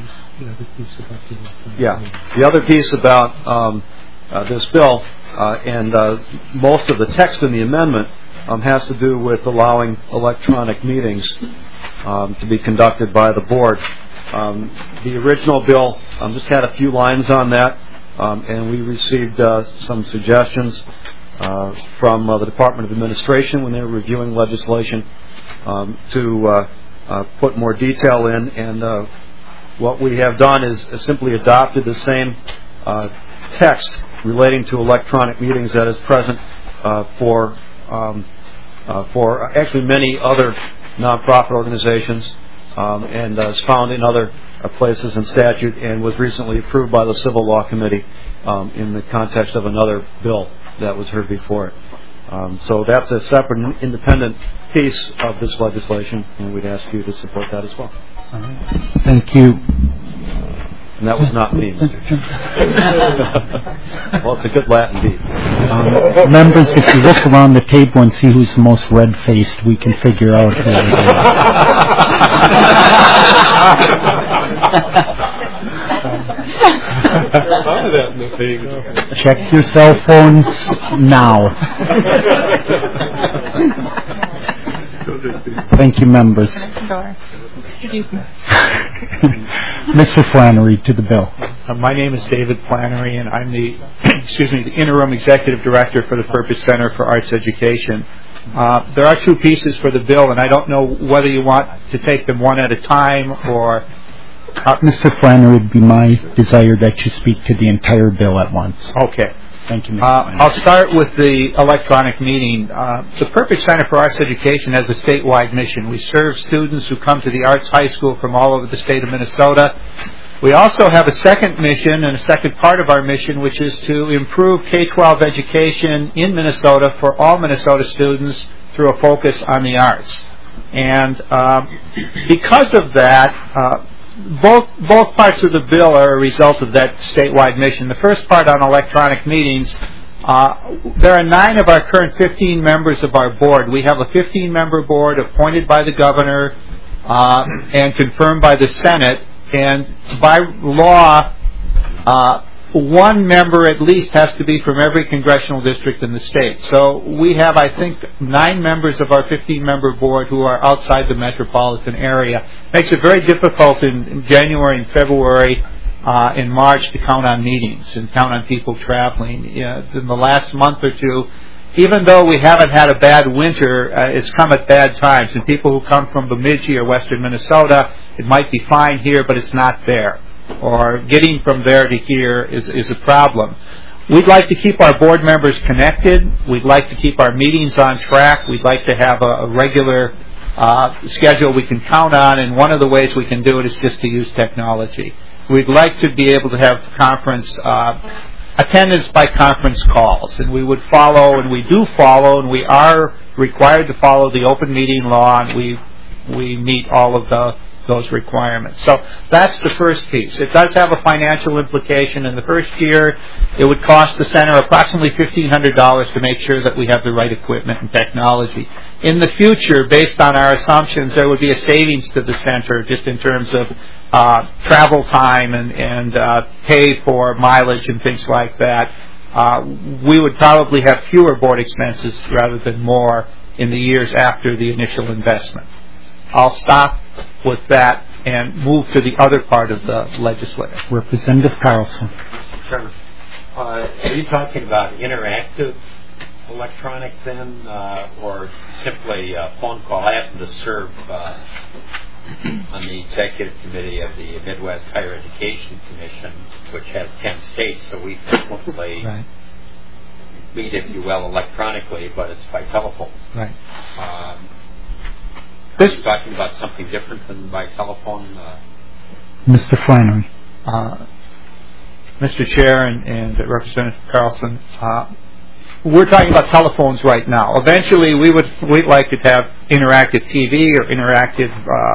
the other piece about this bill, and most of the text in the amendment, has to do with allowing electronic meetings to be conducted by the board. The original bill just had a few lines on that, and we received some suggestions from the Department of Administration when they were reviewing legislation to put more detail in, and what we have done is simply adopted the same text relating to electronic meetings that is present for actually many other nonprofit organizations and is found in other places in statute and was recently approved by the Civil Law Committee in the context of another bill that was heard before it. So that's a separate and independent piece of this legislation, and we'd ask you to support that as well. Thank you. And that was not me, Mr. Chairman. Well, it's a good Latin beat. Members, if you look around the table and see who's the most red-faced, we can figure out who it is. Check your cell phones now. Thank you, members. Mr. Flannery, to the bill. My name is David Flannery, and I'm the the interim executive director for the Perpich Center for Arts Education. There are two pieces for the bill, and I don't know whether you want to take them one at a time or Mr. Flannery, it would be my desire that you speak to the entire bill at once. Okay. Thank you, Mr. Flannery. I'll start with the electronic meeting. The Purpose Center for Arts Education has a statewide mission. We serve students who come to the Arts High School from all over the state of Minnesota. We also have a second mission and a second part of our mission, which is to improve K-12 education in Minnesota for all Minnesota students through a focus on the arts. And because of that, both parts of the bill are a result of that statewide mission. The first part on electronic meetings, there are 9 of our current 15 members of our board. We have a 15-member board appointed by the governor and confirmed by the Senate. And by law, 1 member at least has to be from every congressional district in the state. So we have, I think, 9 members of our 15-member board who are outside the metropolitan area. It makes it very difficult in January and February and March to count on meetings and count on people traveling. In the last month or two, even though we haven't had a bad winter, it's come at bad times. And people who come from Bemidji or western Minnesota, it might be fine here, but it's not there. Or getting from there to here is a problem. We'd like to keep our board members connected. We'd like to keep our meetings on track. We'd like to have a regular schedule we can count on, and one of the ways we can do it is just to use technology. We'd like to be able to have conference attendance by conference calls, and we would follow, and we do follow, and we are required to follow the open meeting law, and we meet all of those requirements. So that's the first piece. It does have a financial implication. In the first year, it would cost the center approximately $1,500 to make sure that we have the right equipment and technology. In the future, based on our assumptions, there would be a savings to the center just in terms of travel time and pay for mileage and things like that. We would probably have fewer board expenses rather than more in the years after the initial investment. I'll stop with that and move to the other part of the legislature. Representative Carlson. Chairman, are you talking about interactive electronic then, or simply a phone call? I happen to serve on the executive committee of the Midwest Higher Education Commission, which has 10 states, so we frequently meet, if you will, electronically, but it's by telephone. Right. Are you talking about something different than by telephone? Mr. Flannery. Mr. Chair and Representative Carlson, we're talking about telephones right now. Eventually, we'd like to have interactive TV or interactive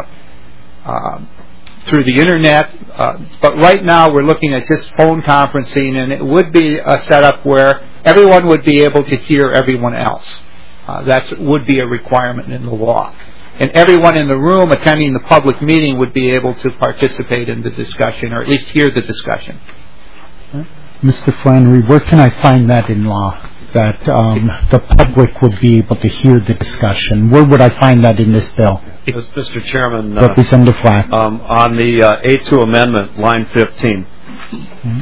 through the internet, but right now we're looking at just phone conferencing, and it would be a setup where everyone would be able to hear everyone else. That would be a requirement in the law. And everyone in the room attending the public meeting would be able to participate in the discussion, or at least hear the discussion. Mr. Flannery, where can I find that in law, that the public would be able to hear the discussion? Where would I find that in this bill? Mr. Chairman, Representative Flack. on the A2 amendment, line 15. Mm-hmm.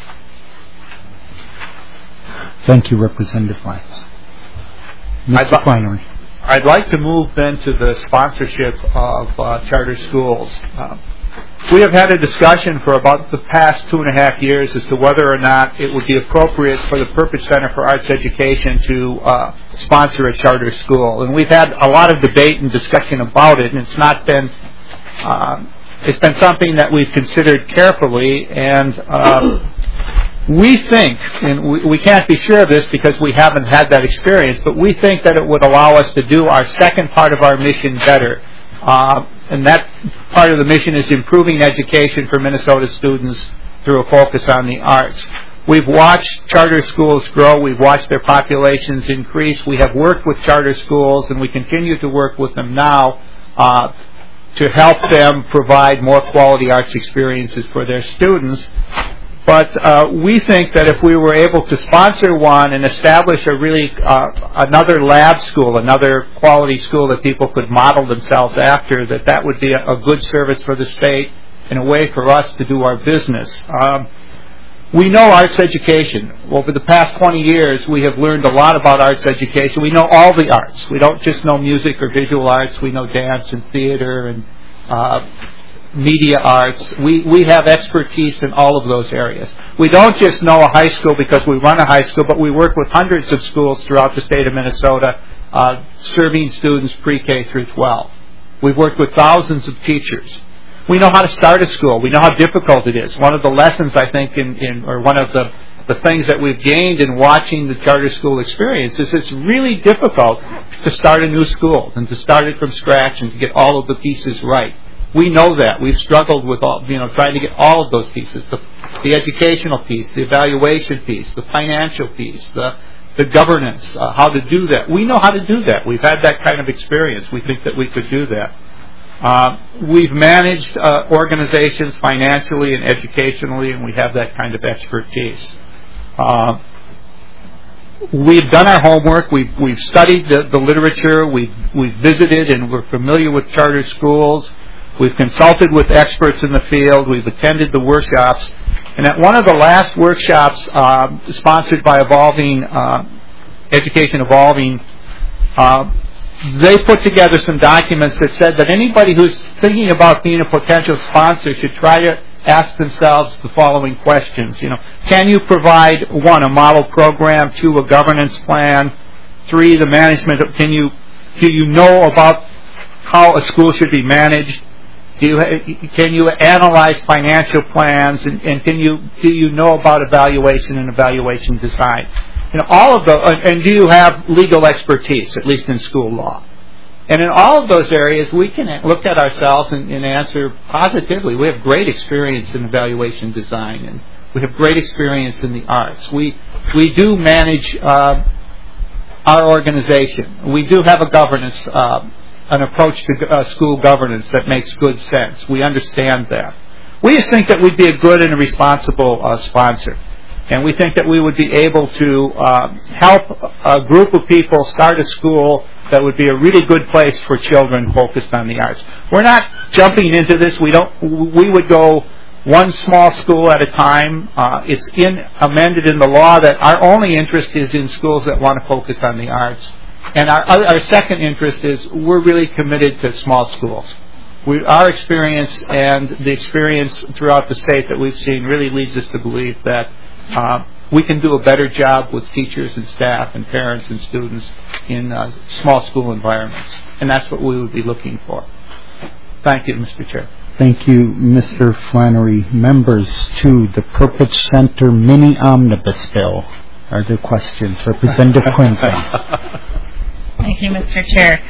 Thank you, Representative Flack. Mr. Flannery. I'd like to move then to the sponsorship of charter schools. We have had a discussion for about the past 2.5 years as to whether or not it would be appropriate for the Purpose Center for Arts Education to sponsor a charter school. And we've had a lot of debate and discussion about it, and it's not been it's been something that we've considered carefully, and we think, and we can't be sure of this because we haven't had that experience, but we think that it would allow us to do our second part of our mission better. And that part of the mission is improving education for Minnesota students through a focus on the arts. We've watched charter schools grow. We've watched their populations increase. We have worked with charter schools, and we continue to work with them now to help them provide more quality arts experiences for their students. But we think that if we were able to sponsor one and establish a really another lab school, another quality school that people could model themselves after, that would be a good service for the state and a way for us to do our business. We know arts education. Over the past 20 years, we have learned a lot about arts education. We know all the arts. We don't just know music or visual arts. We know dance and theater and media arts. We have expertise in all of those areas. We don't just know a high school because we run a high school, but we work with hundreds of schools throughout the state of Minnesota, serving students pre-K through 12. We've worked with thousands of teachers. We know how to start a school. We know how difficult it is. One of the lessons, I think, or one of the things that we've gained in watching the charter school experience is it's really difficult to start a new school and to start it from scratch and to get all of the pieces right. We know that. We've struggled with trying to get all of those pieces, the educational piece, the evaluation piece, the financial piece, the governance, how to do that. We know how to do that. We've had that kind of experience. We think that we could do that. We've managed organizations financially and educationally, and we have that kind of expertise. We've done our homework. We've studied the literature. We've visited, and we're familiar with charter schools. We've consulted with experts in the field. We've attended the workshops. And at one of the last workshops sponsored by Education Evolving, they put together some documents that said that anybody who's thinking about being a potential sponsor should try to ask themselves the following questions. Can you provide, 1, a model program, 2, a governance plan, 3, the management. Do you know about how a school should be managed? Can you analyze financial plans, and do you know about evaluation and evaluation design? All of those, and do you have legal expertise, at least in school law? And in all of those areas, we can look at ourselves and answer positively. We have great experience in evaluation design, and we have great experience in the arts. We do manage our organization. We do have a governance, an approach to school governance that makes good sense. We understand that. We just think that we'd be a good and a responsible sponsor. And we think that we would be able to help a group of people start a school that would be a really good place for children focused on the arts. We're not jumping into this. We would go one small school at a time. It's amended in the law that our only interest is in schools that want to focus on the arts. And our second interest is we're really committed to small schools. Our experience and the experience throughout the state that we've seen really leads us to believe that we can do a better job with teachers and staff and parents and students in small school environments. And that's what we would be looking for. Thank you, Mr. Chair. Thank you, Mr. Flannery. Members to the Perpich Center mini omnibus bill. Are there questions? Representative Klinzing. Thank you, Mr. Chair.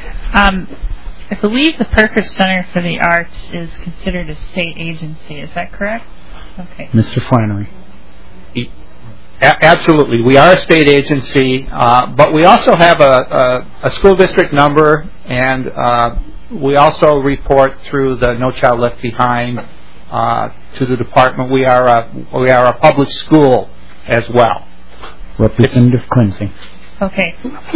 I believe the Perkins Center for the Arts is considered a state agency. Is that correct? Okay. Mr. Flannery. Absolutely. We are a state agency, but we also have a school district number, and we also report through the No Child Left Behind to the department. We are a public school as well. Representative Klinzing. Okay.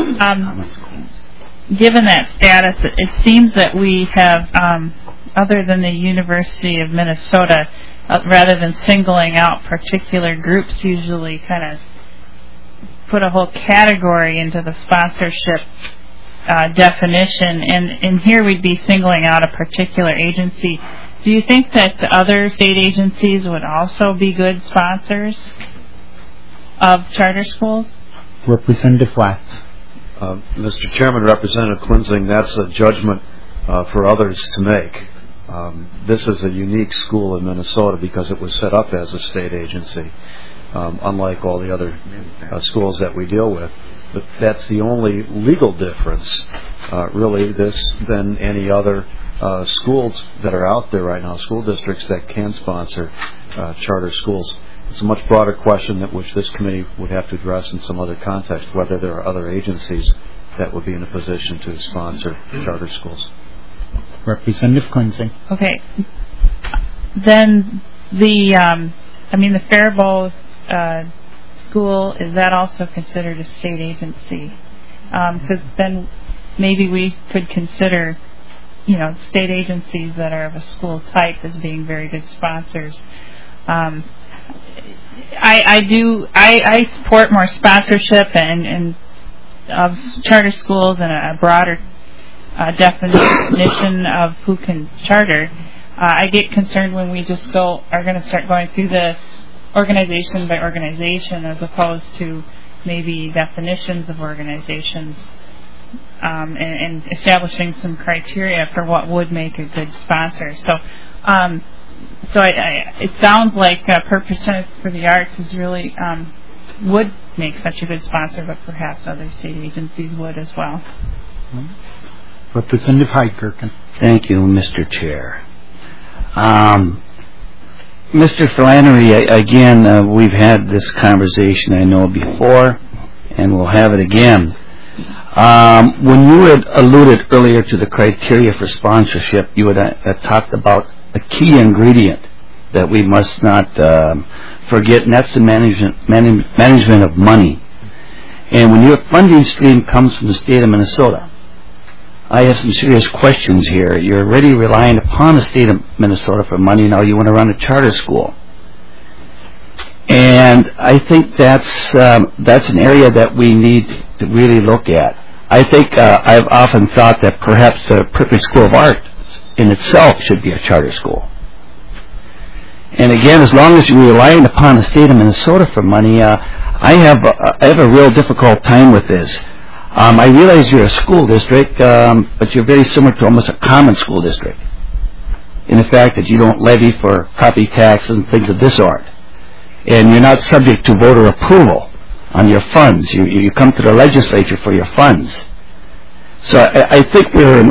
Given that status, it seems that we have, other than the University of Minnesota, rather than singling out particular groups, usually kind of put a whole category into the sponsorship definition, and here we'd be singling out a particular agency. Do you think that the other state agencies would also be good sponsors of charter schools? Representative Watts. Mr. Chairman, Representative Klinzing, that's a judgment for others to make. This is a unique school in Minnesota because it was set up as a state agency, unlike all the other schools that we deal with. But that's the only legal difference, really, than any other schools that are out there right now, school districts that can sponsor charter schools. It's a much broader question which this committee would have to address in some other context, whether there are other agencies that would be in a position to sponsor charter schools. Representative Klinzing. Okay. Then the Faribault school, is that also considered a state agency? Because then maybe we could consider, state agencies that are of a school type as being very good sponsors. I support more sponsorship and of charter schools and a broader definition of who can charter. I get concerned when we just are going to start going through this organization by organization as opposed to maybe definitions of organizations and establishing some criteria for what would make a good sponsor. So it sounds like Purpose Center for the Arts is really would make such a good sponsor, but perhaps other state agencies would as well. Representative Heidgerken. Thank you, Mr. Chair. Mr. Flannery, again, we've had this conversation, I know, before, and we'll have it again. When you had alluded earlier to the criteria for sponsorship, you had talked about a key ingredient that we must not forget, and that's the management of money. And when your funding stream comes from the state of Minnesota, I have some serious questions here. You're already relying upon the state of Minnesota for money. Now you want to run a charter school. And I think that's an area that we need to really look at. I think I've often thought that perhaps the Purpose School of Art in itself should be a charter school. And again, as long as you're relying upon the state of Minnesota for money, I have a real difficult time with this. I realize you're a school district, but you're very similar to almost a common school district in the fact that you don't levy for property taxes and things of this sort. And you're not subject to voter approval on your funds. You come to the legislature for your funds. So I think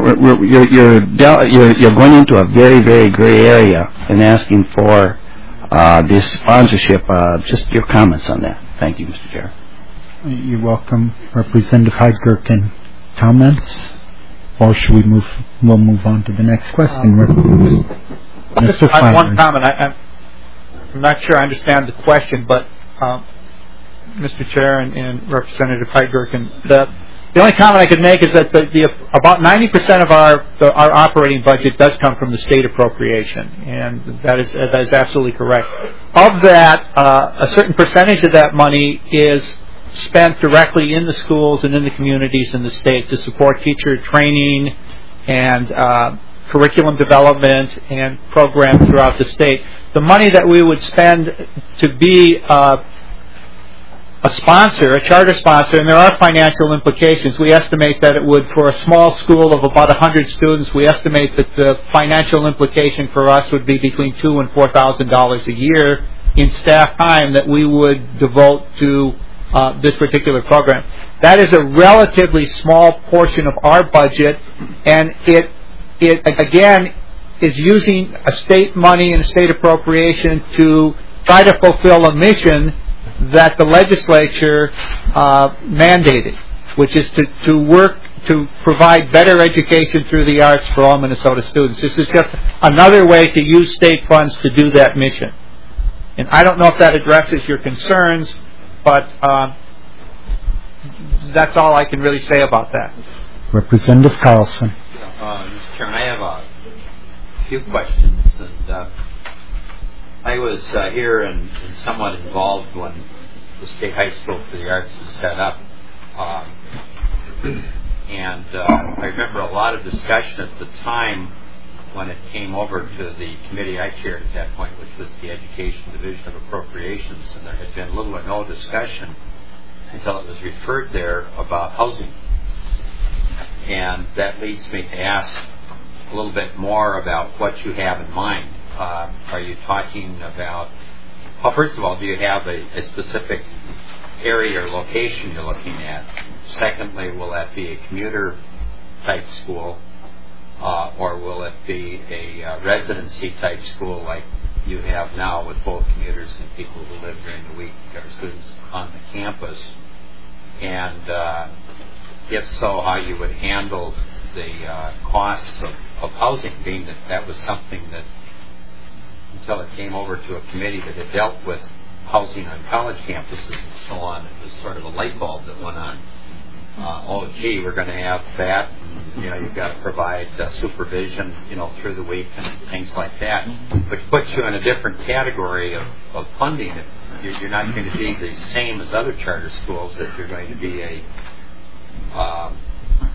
you're going into a very, very gray area and asking for this sponsorship. Just your comments on that. Thank you, Mr. Chair. You're welcome. Representative Heidgerken, comments? Or should we'll move on to the next question. Mr. I have one comment. I'm not sure I understand the question, but Mr. Chair and Representative Heidgerken, the only comment I could make is that about 90% of our operating budget does come from the state appropriation, and that is absolutely correct. Of that, a certain percentage of that money is spent directly in the schools and in the communities in the state to support teacher training and curriculum development and programs throughout the state. The money that we would spend to be a sponsor, a charter sponsor, and there are financial implications. We estimate that it would, for a small school of about 100 students, we estimate that the financial implication for us would be between $2,000 and $4,000 a year in staff time that we would devote to this particular program. That is a relatively small portion of our budget, and it again is using a state money and a state appropriation to try to fulfill a mission that the legislature mandated, which is to work to provide better education through the arts for all Minnesota students. This is just another way to use state funds to do that mission. And I don't know if that addresses your concerns, but that's all I can really say about that. Representative Carlson. Mr. Chairman, I have a few questions. And I was here and somewhat involved when the State High School for the Arts was set up. And I remember a lot of discussion at the time when it came over to the committee I chaired at that point, which was the Education Division of Appropriations, and there had been little or no discussion until it was referred there about housing. And that leads me to ask a little bit more about what you have in mind. Are you talking about, well, first of all, do you have a specific area or location you're looking at? Secondly, will that be a commuter type school, or will it be a residency type school like you have now with both commuters and people who live during the week or students on the campus? And if so, how you would handle the costs of housing, being that was something that, until it came over to a committee that had dealt with housing on college campuses and so on, it was sort of a light bulb that went on. Oh, gee, we're going to have that, and, you've got to provide supervision, through the week and things like that, which puts you in a different category of funding. You're not going to be the same as other charter schools, that you're going to be a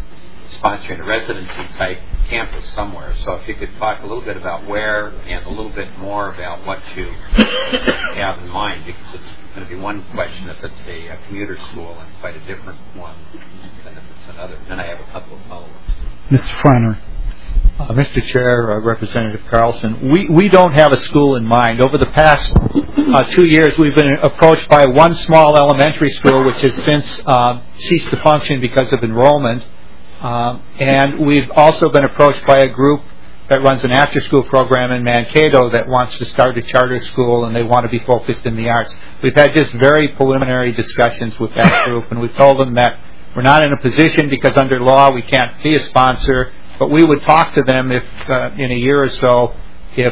sponsoring a residency-type campus somewhere. So if you could talk a little bit about where and a little bit more about what you have in mind, because it's going to be one question if it's a commuter school and quite a different one than if it's another. Then I have a couple of follow-ups. Mr. Flannery. Mr. Chair, Representative Carlson, we don't have a school in mind. Over the past 2 years, we've been approached by one small elementary school, which has since ceased to function because of enrollment. And we've also been approached by a group that runs an after-school program in Mankato that wants to start a charter school, and they want to be focused in the arts. We've had just very preliminary discussions with that group, and we told them that we're not in a position because under law we can't be a sponsor, but we would talk to them if in a year or so if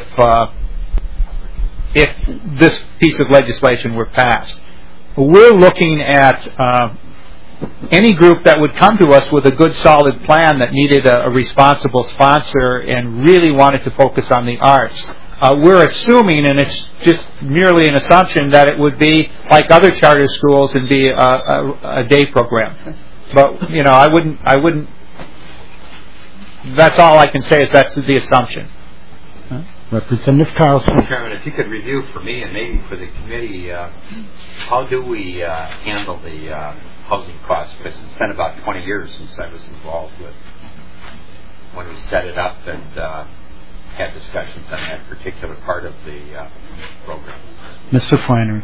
this piece of legislation were passed. We're looking at any group that would come to us with a good, solid plan that needed a responsible sponsor and really wanted to focus on the arts. We're assuming, and it's just merely an assumption, that it would be like other charter schools and be a day program. But I wouldn't. That's all I can say is that's the assumption. Representative Carlson. Mr. Chairman, if you could review for me and maybe for the committee, how do we handle the housing costs? Because it's been about 20 years since I was involved with when we set it up and had discussions on that particular part of the program. Mr. Flannery.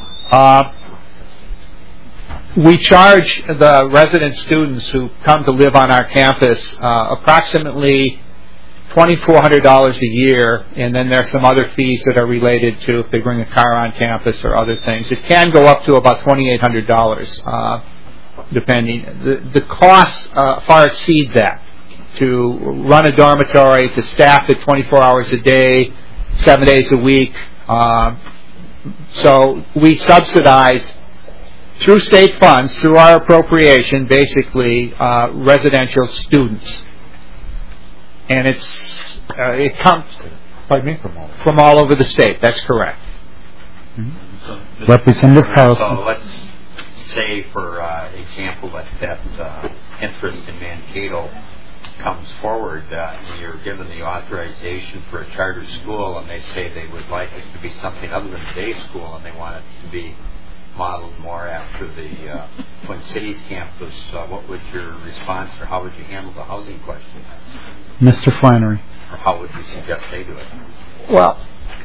We charge the resident students who come to live on our campus approximately $2,400 a year, and then there's some other fees that are related to if they bring a car on campus or other things. It can go up to about $2,800, depending. The costs far exceed that. To run a dormitory, to staff it 24 hours a day, 7 days a week. So we subsidize through state funds, through our appropriation, basically residential students. And it comes from all over the state. That's correct. So, Representative Carlson. So let's say, for example, that interest in Mankato comes forward, and you're given the authorization for a charter school, and they say they would like it to be something other than a day school, and they want it to be modeled more after the Twin Cities campus. What would your response, or how would you handle the housing question? Mr. Flannery. Or how would you suggest they do it? Well,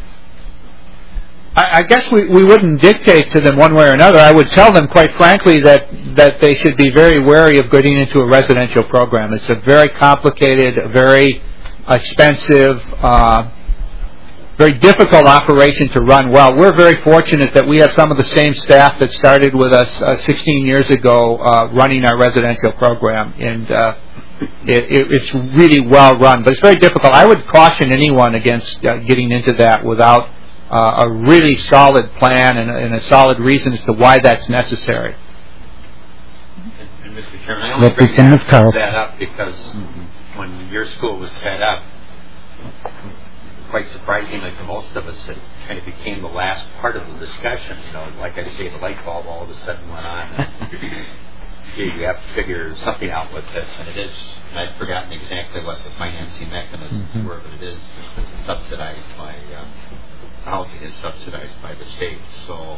I guess we wouldn't dictate to them one way or another. I would tell them, quite frankly, that they should be very wary of getting into a residential program. It's a very complicated, very expensive, very difficult operation to run well. We're very fortunate that we have some of the same staff that started with us 16 years ago running our residential program, and it's really well run. But it's very difficult. I would caution anyone against getting into that without a really solid plan and a solid reason as to why that's necessary. And Mr. Chairman, I only bring that up because when your school was set up, quite surprisingly for most of us, it kind of became the last part of the discussion. Like I say, the light bulb all of a sudden went on. You have to figure something out with this, and it is. And I'd forgotten exactly what the financing mechanisms were, but it is subsidized by housing is subsidized by the state. So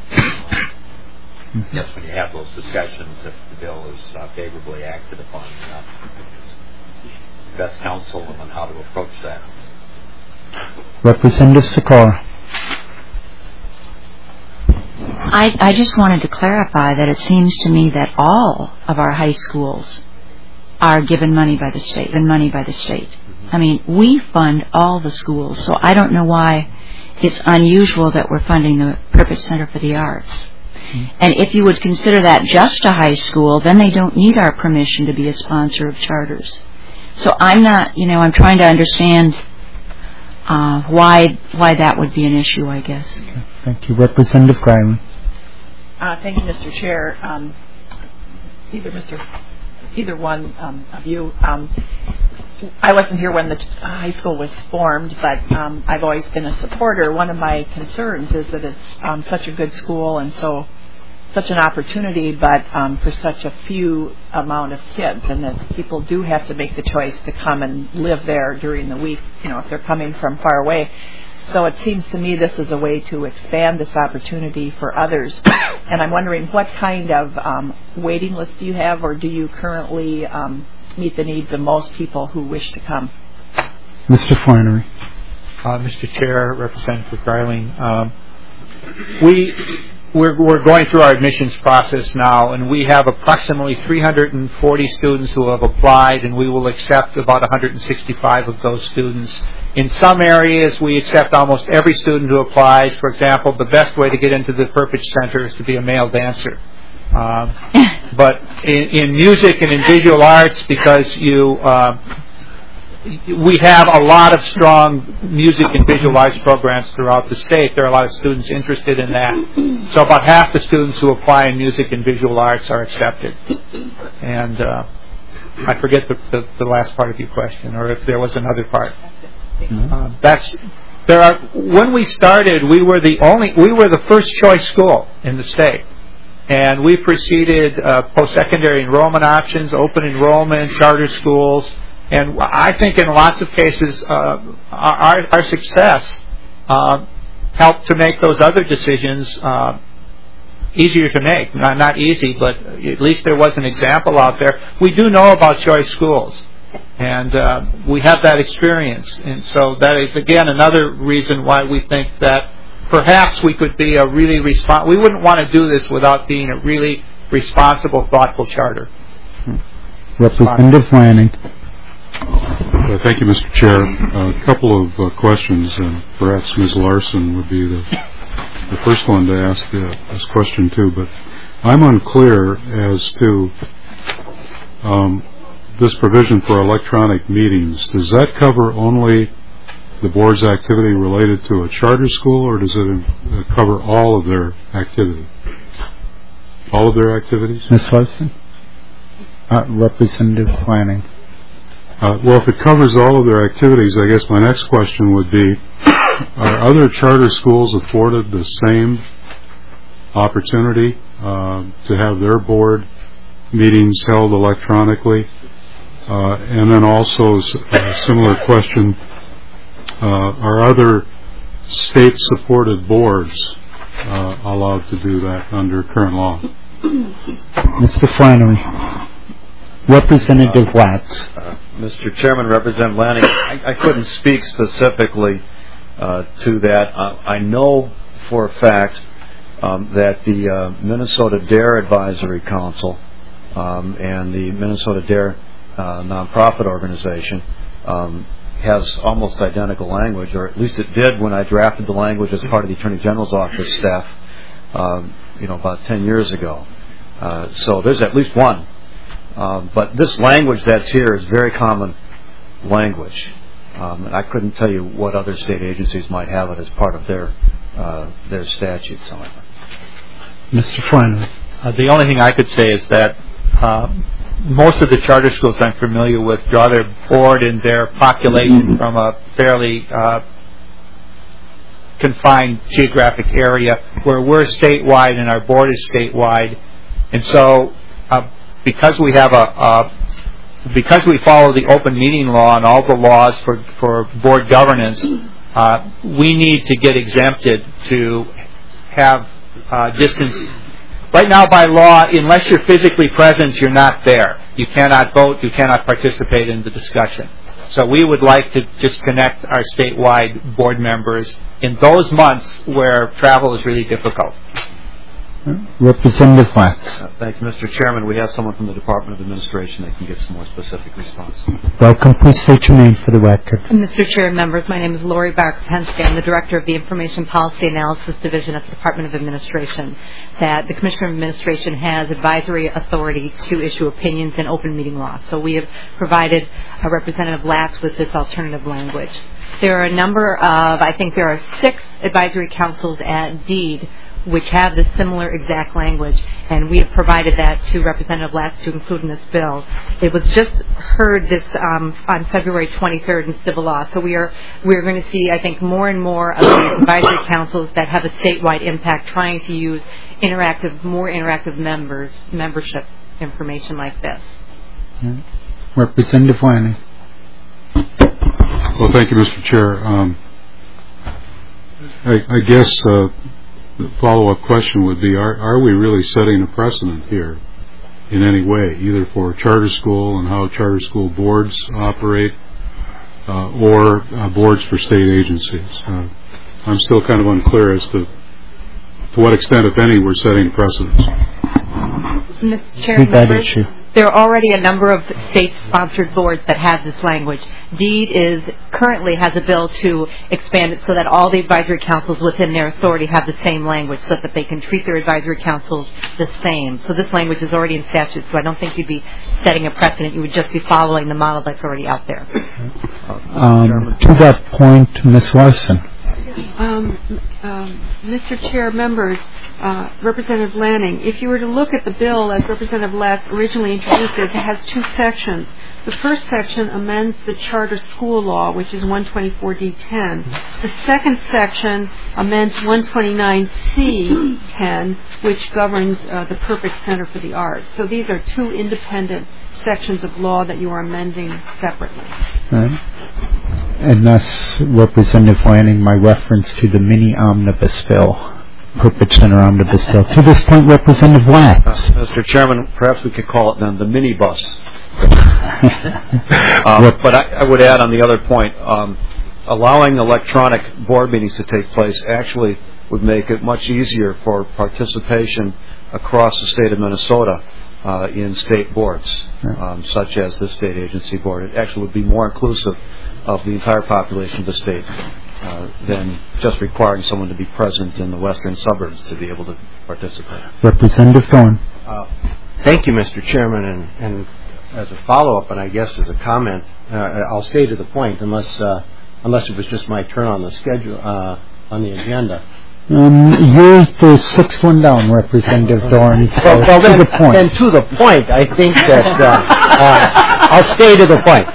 yes, when you have those discussions, if the bill is favorably acted upon, best counsel on how to approach that. Representative Sikora. I just wanted to clarify that it seems to me that all of our high schools are given money by the state. I mean, we fund all the schools, so I don't know why it's unusual that we're funding the Purpose Center for the Arts. And if you would consider that just a high school, then they don't need our permission to be a sponsor of charters. So I'm not, I'm trying to understand why that would be an issue, I guess. Okay. Thank you. Representative Greiling. Thank you, Mr. Chair. Either one of you. I wasn't here when the high school was formed, but I've always been a supporter. One of my concerns is that it's such a good school and so such an opportunity, but for such a few amount of kids, and that people do have to make the choice to come and live there during the week, if they're coming from far away. So it seems to me this is a way to expand this opportunity for others. And I'm wondering what kind of waiting list do you have, or do you currently meet the needs of most people who wish to come? Mr. Flannery. Mr. Chair, Representative Greiling, we're going through our admissions process now, and we have approximately 340 students who have applied, and we will accept about 165 of those students. In some areas, we accept almost every student who applies. For example, the best way to get into the Perpich Center is to be a male dancer. But in music and in visual arts, because we have a lot of strong music and visual arts programs throughout the state. There are a lot of students interested in that. So about half the students who apply in music and visual arts are accepted. And I forget the last part of your question, or if there was another part. When we started, we were the first choice school in the state. And we preceded post-secondary enrollment options, open enrollment, charter schools. And I think in lots of cases, our success helped to make those other decisions easier to make. Not easy, but at least there was an example out there. We do know about choice schools, and we have that experience. And so that is, again, another reason why we think that perhaps we could be a really we wouldn't want to do this without being a really responsible, thoughtful charter. Representative Lanning. Thank you, Mr. Chair. A couple of questions, and perhaps Ms. Larson would be the first one to ask this question to, but I'm unclear as to this provision for electronic meetings. Does that cover only the board's activity related to a charter school, or does it cover all of their activity? All of their activities? Ms. Larson? Representative Lanning. Well, if it covers all of their activities, I guess my next question would be, are other charter schools afforded the same opportunity to have their board meetings held electronically? And then also a similar question, are other state-supported boards allowed to do that under current law? Mr. Flannery. Representative Watts. Mr. Chairman, Representative Lanning, I couldn't speak specifically to that. I know for a fact that the Minnesota DARE Advisory Council and the Minnesota DARE nonprofit organization has almost identical language, or at least it did when I drafted the language as part of the Attorney General's office staff, about 10 years ago. So there's at least one. But this language that's here is very common language. And I couldn't tell you what other state agencies might have it as part of their statutes. Mr. Flannery. The only thing I could say is that most of the charter schools I'm familiar with draw their board and their population from a fairly confined geographic area, where we're statewide and our board is statewide. And so because we have because we follow the open meeting law and all the laws for board governance, we need to get exempted to have distance. Right now, by law, unless you're physically present, you're not there. You cannot vote. You cannot participate in the discussion. So we would like to just connect our statewide board members in those months where travel is really difficult. Representative Watts. Thank you, Mr. Chairman. We have someone from the Department of Administration that can give some more specific response. Welcome. Please state your name for the record. Mr. Chair and members, my name is Lori Barker-Penske. I'm the Director of the Information Policy Analysis Division at the Department of Administration. That the Commissioner of Administration has advisory authority to issue opinions in open meeting law. So we have provided Representative Latz with this alternative language. There are a number of, I think there are 6 advisory councils at DEED which have this similar exact language, and we have provided that to Representative Latz to include in this bill. It was just heard this on February 23rd in civil law, so we're going to see, I think, more and more of these advisory councils that have a statewide impact trying to use more interactive membership information like this. Representative Lanning. Well, thank you, Mr. Chair. I guess the follow-up question would be, are we really setting a precedent here in any way, either for charter school and how charter school boards operate or boards for state agencies? I'm still kind of unclear as to what extent, if any, we're setting precedents. Mr. Chair, members, there are already a number of state-sponsored boards that have this language. DEED currently has a bill to expand it so that all the advisory councils within their authority have the same language so that they can treat their advisory councils the same. So this language is already in statute, so I don't think you'd be setting a precedent. You would just be following the model that's already out there. To that point, Ms. Larson. Mr. Chair, members, Representative Lanning, if you were to look at the bill as Representative Latz originally introduced it, it has two sections. The first section amends the charter school law, which is 124D10. The second section amends 129C10, which governs the Perpich Center for the Arts. So these are two independent sections of law that you are amending separately. And thus, Representative Lanning, my reference to the mini omnibus bill, Perpich Center omnibus bill. To this point, Representative Latz. Mr. Chairman, perhaps we could call it then the minibus. But I would add on the other point, allowing electronic board meetings to take place actually would make it much easier for participation across the state of Minnesota in state boards, such as the state agency board. It actually would be more inclusive of the entire population of the state than just requiring someone to be present in the western suburbs to be able to participate. Representative Thorne. Thank you, Mr. Chairman, and as a follow-up, and I guess as a comment, I'll stay to the point unless it was just my turn on the schedule, on the agenda. You're the sixth one down, Representative Thorne. So well, to the point. And to the point, I think that I'll stay to the point.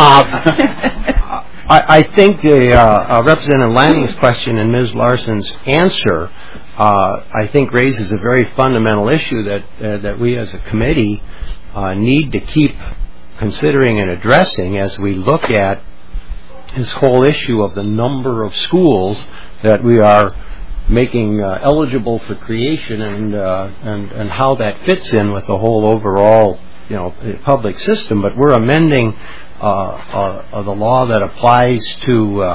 I think Representative Lanning's question and Ms. Larson's answer, I think, raises a very fundamental issue that we as a committee need to keep considering and addressing as we look at this whole issue of the number of schools that we are making eligible for creation and how that fits in with the whole overall public system. But we're amending the law that applies to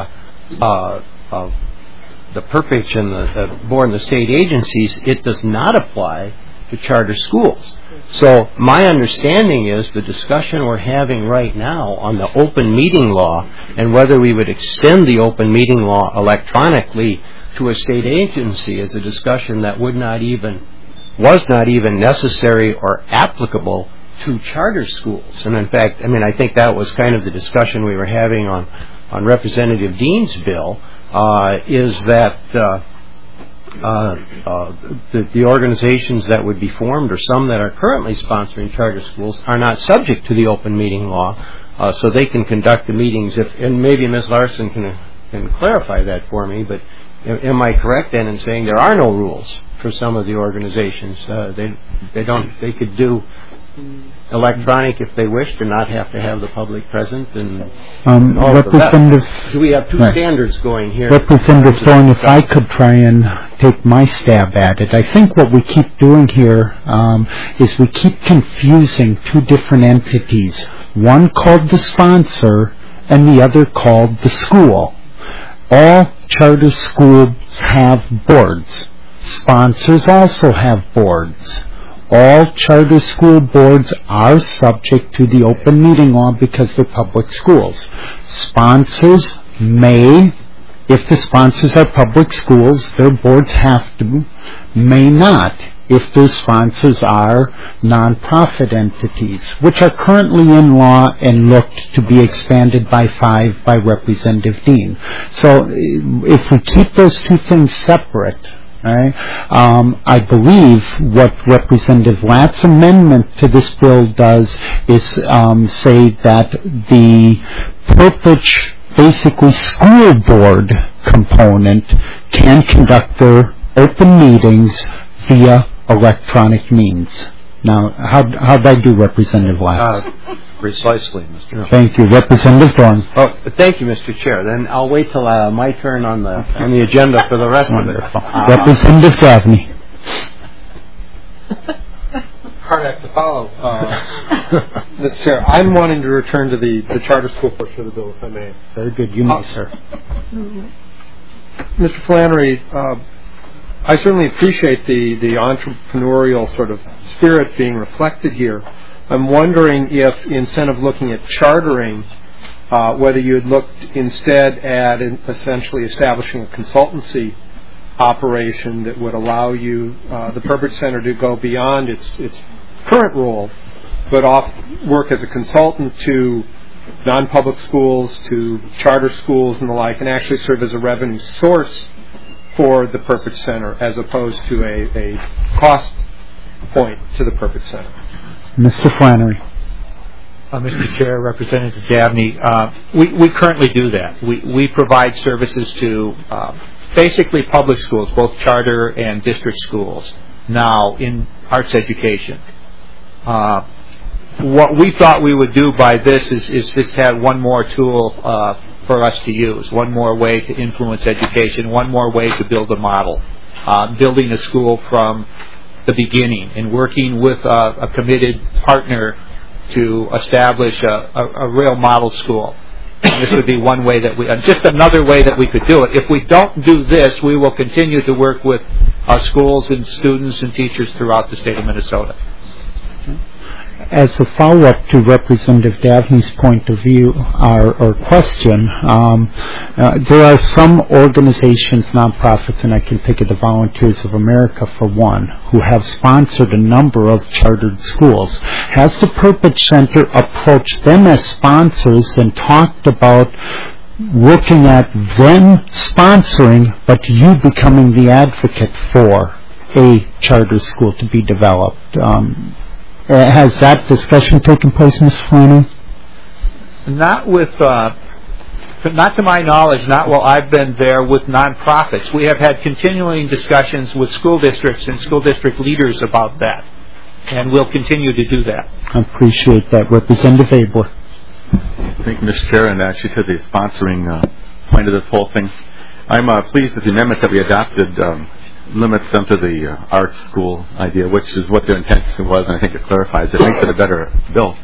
the Perpich and the board and the state agencies. It does not apply to charter schools. So my understanding is the discussion we're having right now on the open meeting law and whether we would extend the open meeting law electronically to a state agency is a discussion that was not even necessary or applicable to charter schools. And in fact, I think that was kind of the discussion we were having on Representative Dean's bill, is that the organizations that would be formed or some that are currently sponsoring charter schools are not subject to the open meeting law, so they can conduct the meetings. And maybe Ms. Larson can clarify that for me, but am I correct then in saying there are no rules for some of the organizations? They could do electronic if they wish to not have to have the public present and all of that. Do we have two standards going here? Representative Thorne, if I could try and take my stab at it, I think what we keep doing here is we keep confusing two different entities, one called the sponsor and the other called the school. All charter schools have boards. Sponsors also have boards. All charter school boards are subject to the open meeting law because they're public schools. Sponsors may, if the sponsors are public schools, their boards have to, may not, if their sponsors are nonprofit entities, which are currently in law and looked to be expanded by 5 by Representative Dean. So if we keep those two things separate, All right. I believe what Representative Latt's amendment to this bill does is say that the Perpich, basically school board component, can conduct their open meetings via electronic means. Now, how'd I do, Representative Latt? Precisely, Mr. Chair. Thank you, Representative Thorne. Oh, thank you, Mr. Chair. Then I'll wait till my turn on the agenda for the rest of it. Representative Gaffney. Hard act to follow, Mr. Chair. I'm wanting to return to the charter school portion of the bill, if I may. Very good. You may, sir. Mr. Flannery, I certainly appreciate the entrepreneurial sort of spirit being reflected here. I'm wondering if, instead of looking at chartering, whether you had looked instead at essentially establishing a consultancy operation that would allow you, the Perpich Center, to go beyond its current role, but work as a consultant to non-public schools, to charter schools and the like, and actually serve as a revenue source for the Perpich Center, as opposed to a cost point to the Perpich Center. Mr. Flannery. Mr. Chair, Representative Dabney, we currently do that. We provide services to basically public schools, both charter and district schools, now in arts education. What we thought we would do by this is just have one more tool for us to use, one more way to influence education, one more way to build a model, building a school from the beginning and working with a committed partner to establish a real model school. And this would be one way that just another way that we could do it. If we don't do this, we will continue to work with schools and students and teachers throughout the state of Minnesota. As a follow-up to Representative Dabney's point of view or question, there are some organizations, nonprofits, and I can think of the Volunteers of America for one, who have sponsored a number of chartered schools. Has the Perpich Center approached them as sponsors and talked about looking at them sponsoring, but you becoming the advocate for a charter school to be developed? Has that discussion taken place, Ms. Flannery? Not to my knowledge, not while I've been there with nonprofits. We have had continuing discussions with school districts and school district leaders about that, and we'll continue to do that. I appreciate that. Representative Abler. Thank you, Mr. Chair, and actually to the sponsoring point of this whole thing. I'm pleased with the amendment that we adopted limits them to the arts school idea, which is what their intention was, and I think it clarifies it. Makes it a better bill.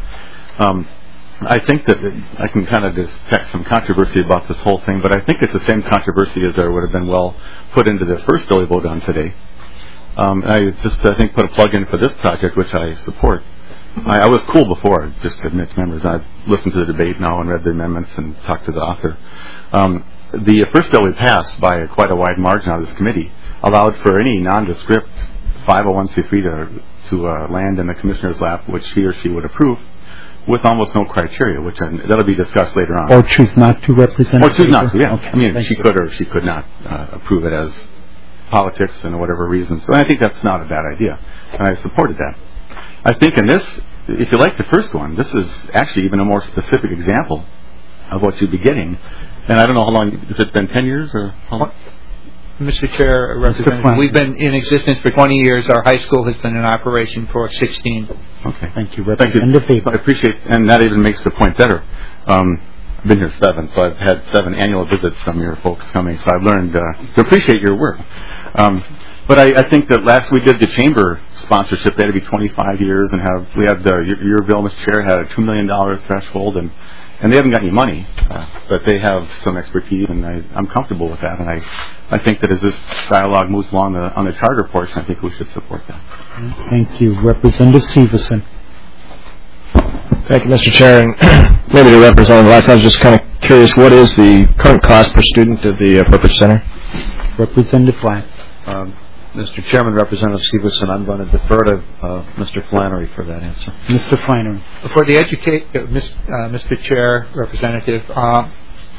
I think that I can kind of detect some controversy about this whole thing, but I think it's the same controversy as there would have been well put into the first bill we voted on today. I think put a plug in for this project, which I support. I was cool before, just to admit to members. I've listened to the debate now and read the amendments and talked to the author. The first bill we passed by quite a wide margin out of this committee allowed for any nondescript 501c3 to land in the commissioner's lap, which he or she would approve, with almost no criteria, which that'll be discussed later on. Or choose not to represent. Or choose not to, yeah. Okay. I mean, she could or she could not approve it as politics and whatever reasons. So I think that's not a bad idea, and I supported that. I think in this, if you like the first one, this is actually even a more specific example of what you'd be getting. And I don't know how long, has it been 10 years or how long? Mr. Chair, Representative, we've been in existence for 20 years. Our high school has been in operation for 16. Okay. Thank you, Representative. Thank you. I appreciate, and that even makes the point better. I've been here 7, so I've had 7 annual visits from your folks coming, so I've learned to appreciate your work. But I think that last we did the chamber sponsorship, they had to be 25 years, and we had your bill, Mr. Chair, had a $2 million threshold, and they haven't got any money, but they have some expertise, and I'm comfortable with that. And I think that as this dialogue moves along on the charter portion, I think we should support that. Thank you. Representative Severson. Thank you, Mr. Chair. And maybe to Representative Latt, I was just kind of curious, what is the current cost per student of the Perpich Center? Representative Latt. Mr. Chairman, Representative Stevenson, I'm going to defer to Mr. Flannery for that answer. Mr. Flannery. For the Mr. Chair, Representative,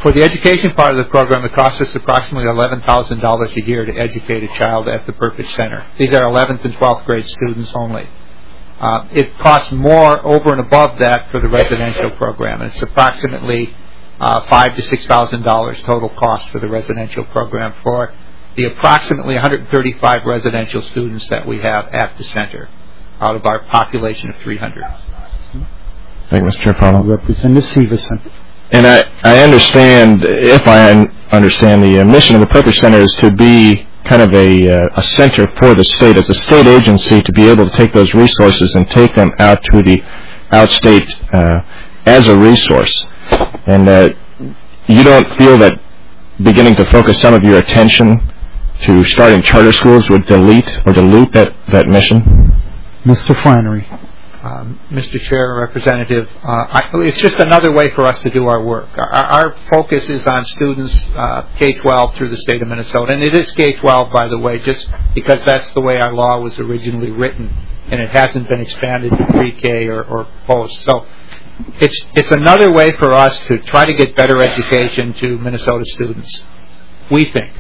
For the education part of the program, it costs us approximately $11,000 a year to educate a child at the Purpose Center. These are 11th and 12th grade students only. It costs more over and above that for the residential program. It's approximately $5,000 to $6,000 total cost for the residential program for the approximately 135 residential students that we have at the center out of our population of 300. Thank you, Mr. Chair. Follow. Representative Severson. And I understand, if I understand, the mission of the Purpose Center is to be kind of a center for the state, as a state agency, to be able to take those resources and take them out to the outstate as a resource. And you don't feel that beginning to focus some of your attention to starting charter schools would dilute that mission? Mr. Flannery. Mr. Chair, Representative, it's just another way for us to do our work. Our focus is on students K-12 through the state of Minnesota, and it is K-12, by the way, just because that's the way our law was originally written, and it hasn't been expanded to pre-K or post. So it's another way for us to try to get better education to Minnesota students, we think.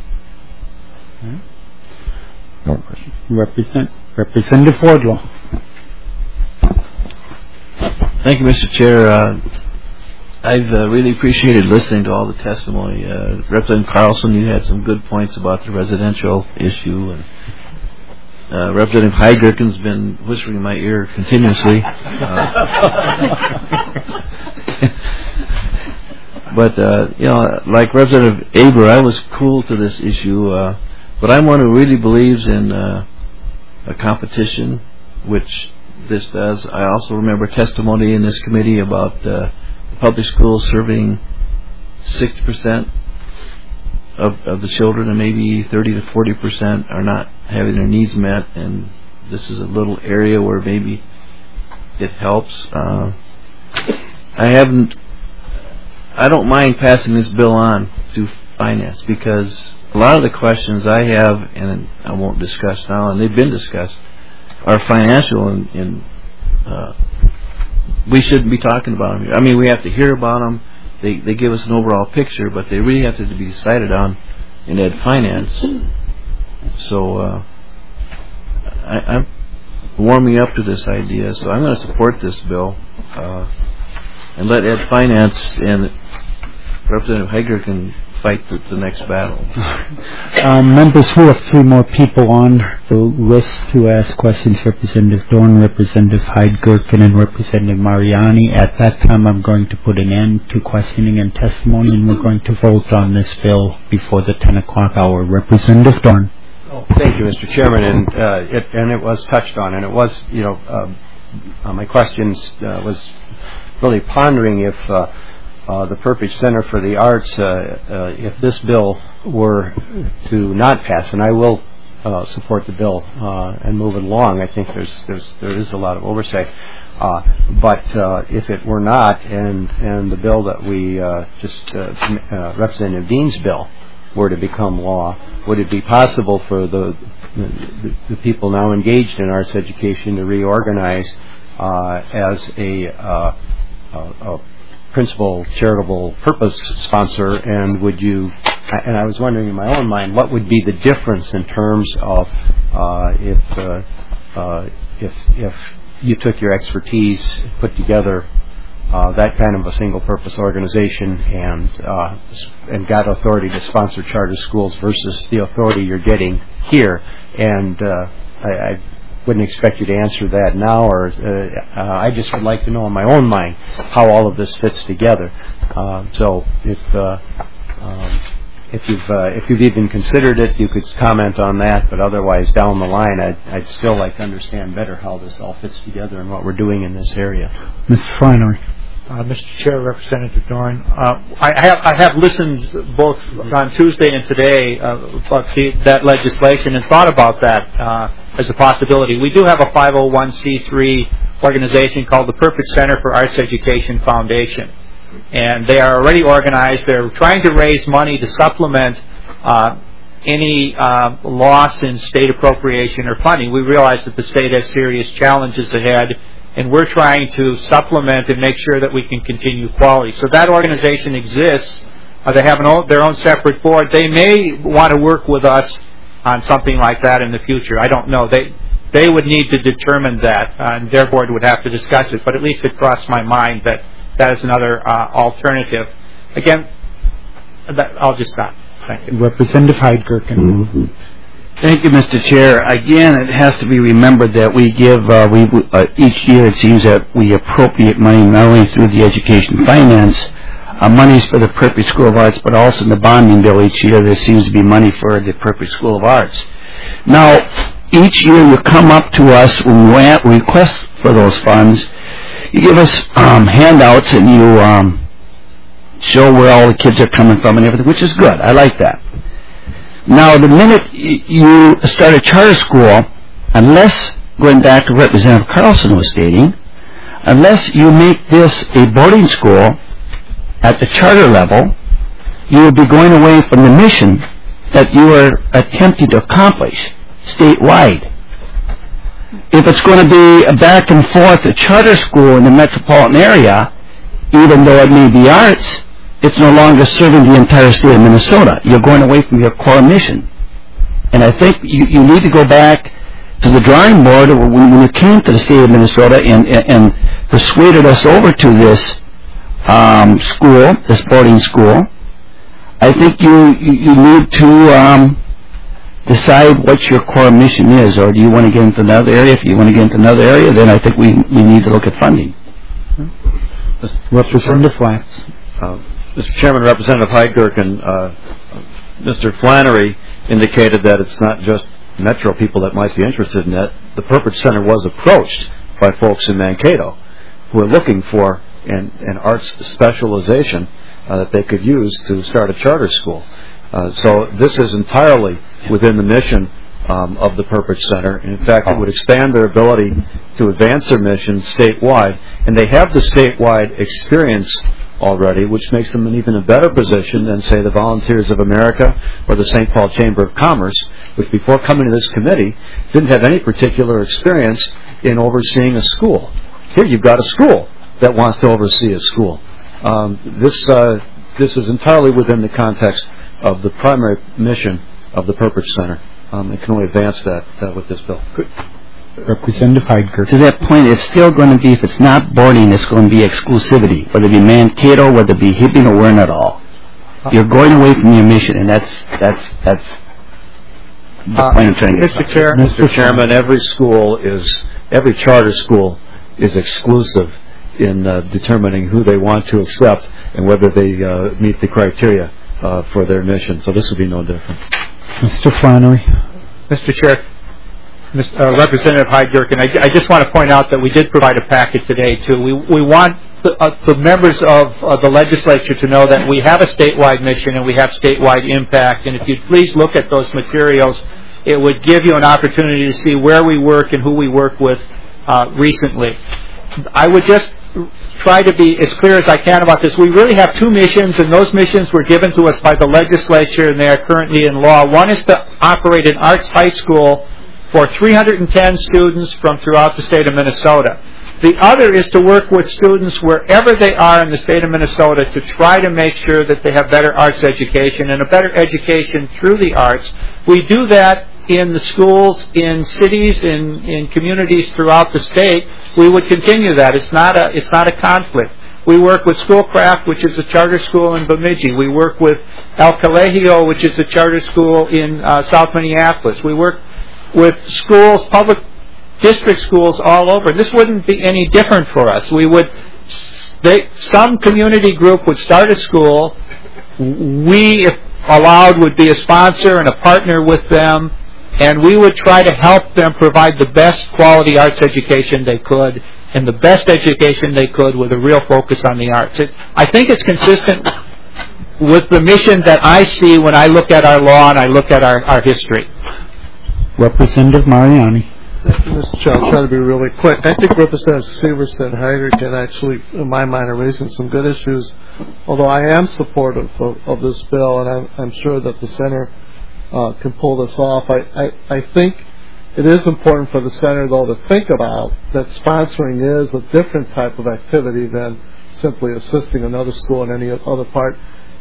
Representative Wardlaw. Thank you, Mr. Chair. I've really appreciated listening to all the testimony. Representative Carlson, you had some good points about the residential issue, and Representative Heidgerken's been whispering in my ear continuously. But like Representative Aber, I was cool to this issue. But I'm one who really believes in a competition, which this does. I also remember testimony in this committee about public schools serving 60% of the children, and maybe 30 to 40% are not having their needs met. And this is a little area where maybe it helps. I don't mind passing this bill on to finance, because a lot of the questions I have, and I won't discuss now, and they've been discussed, are financial, and we shouldn't be talking about them here. I mean, we have to hear about them. They give us an overall picture, but they really have to be decided on in Ed Finance. So I'm warming up to this idea, so I'm going to support this bill and let Ed Finance and Representative Heidgerken fight the next battle. Members, we have three more people on the list to ask questions. Representative Dorn, Representative Heidgerken, and Representative Mariani. At that time, I'm going to put an end to questioning and testimony, and we're going to vote on this bill before the 10 o'clock hour. Representative Dorn. Thank you, Mr. Chairman. And it was touched on, and it was, my questions was really pondering if the Purpose Center for the Arts, if this bill were to not pass, and I will support the bill and move it along. I think there is a lot of oversight. But if it were not, and the bill that we Representative Dean's bill were to become law, would it be possible for the people now engaged in arts education to reorganize as a principal charitable purpose sponsor? And would you, and I was wondering in my own mind, what would be the difference in terms of if you took your expertise, put together that kind of a single purpose organization and got authority to sponsor charter schools versus the authority you're getting here? And I wouldn't expect you to answer that now, or I just would like to know in my own mind how all of this fits together. So if you've even considered it, you could comment on that. But otherwise, down the line, I'd still like to understand better how this all fits together and what we're doing in this area. Mr. Flannery. Mr. Chair, Representative Dorn, I have listened both on Tuesday and today about that legislation and thought about that as a possibility. We do have a 501c3 organization called the Purpose Center for Arts Education Foundation, and they are already organized. They're trying to raise money to supplement any loss in state appropriation or funding. We realize that the state has serious challenges ahead, and we're trying to supplement and make sure that we can continue quality. So that organization exists. They have their own separate board. They may want to work with us on something like that in the future. I don't know. They would need to determine that, and their board would have to discuss it. But at least it crossed my mind that is another alternative. Again, I'll just stop. Thank you. Representative Heidgerken. Mm-hmm. Thank you, Mr. Chair. Again, it has to be remembered that we give, each year it seems that we appropriate money not only through the education finance, monies for the Prairie School of Arts, but also in the bonding bill each year there seems to be money for the Prairie School of Arts. Now, each year you come up to us when we request for those funds. You give us handouts and you show where all the kids are coming from and everything, which is good. I like that. Now, the minute you start a charter school, unless, going back to Representative Carlson was stating, unless you make this a boarding school at the charter level, you will be going away from the mission that you are attempting to accomplish statewide. If it's going to be a back and forth a charter school in the metropolitan area, even though it may be arts, it's no longer serving the entire state of Minnesota. You're going away from your core mission. And I think you need to go back to the drawing board when you came to the state of Minnesota and persuaded us over to this school, this boarding school. I think you need to decide what your core mission is, or do you want to get into another area? If you want to get into another area, then I think we need to look at funding. Representative Flats. Mr. Chairman, Representative Heidgerken, Mr. Flannery indicated that it's not just Metro people that might be interested in that. The Purpose Center was approached by folks in Mankato who are looking for an arts specialization that they could use to start a charter school. So this is entirely within the mission of the Purpose Center. In fact, it would expand their ability to advance their mission statewide, and they have the statewide experience already, which makes them in even a better position than, say, the Volunteers of America or the St. Paul Chamber of Commerce, which before coming to this committee didn't have any particular experience in overseeing a school. Here you've got a school that wants to oversee a school. This is entirely within the context of the primary mission of the Purpose Center. It can only advance that with this bill. Good. Representative Heidgerken. To that point, it's still going to be, if it's not boarding, it's going to be exclusivity, whether it be Mankato, whether it be Hibbing, or Warren at all. You're going away from your mission, and that's the point I'm trying to get. Mr. Chairman, every charter school is exclusive in determining who they want to accept and whether they meet the criteria for their mission. So this would be no different. Mr. Flannery. Mr. Chair, Representative Heidgerken, I just want to point out that we did provide a packet today, too. We want the members of the legislature to know that we have a statewide mission and we have statewide impact. And if you'd please look at those materials, it would give you an opportunity to see where we work and who we work with recently. I would just try to be as clear as I can about this. We really have two missions, and those missions were given to us by the legislature, and they are currently in law. One is to operate an arts high school for 310 students from throughout the state of Minnesota. The other is to work with students wherever they are in the state of Minnesota to try to make sure that they have better arts education and a better education through the arts. We do that in the schools, in cities, in communities throughout the state. We would continue that. It's not a conflict. We work with Schoolcraft, which is a charter school in Bemidji. We work with El Colegio, which is a charter school in South Minneapolis. We work with schools, public district schools all over. This wouldn't be any different for us. Some community group would start a school. We, if allowed, would be a sponsor and a partner with them, and we would try to help them provide the best quality arts education they could and the best education they could with a real focus on the arts. I think it's consistent with the mission that I see when I look at our law and I look at our history. Representative Mariani. Thank you, Mr. Chair. I'll try to be really quick. I think Representative Severson and Heidgerken actually, in my mind, are raising some good issues, although I am supportive of this bill, and I'm sure that the Center can pull this off. I think it is important for the Center, though, to think about that sponsoring is a different type of activity than simply assisting another school in any other part.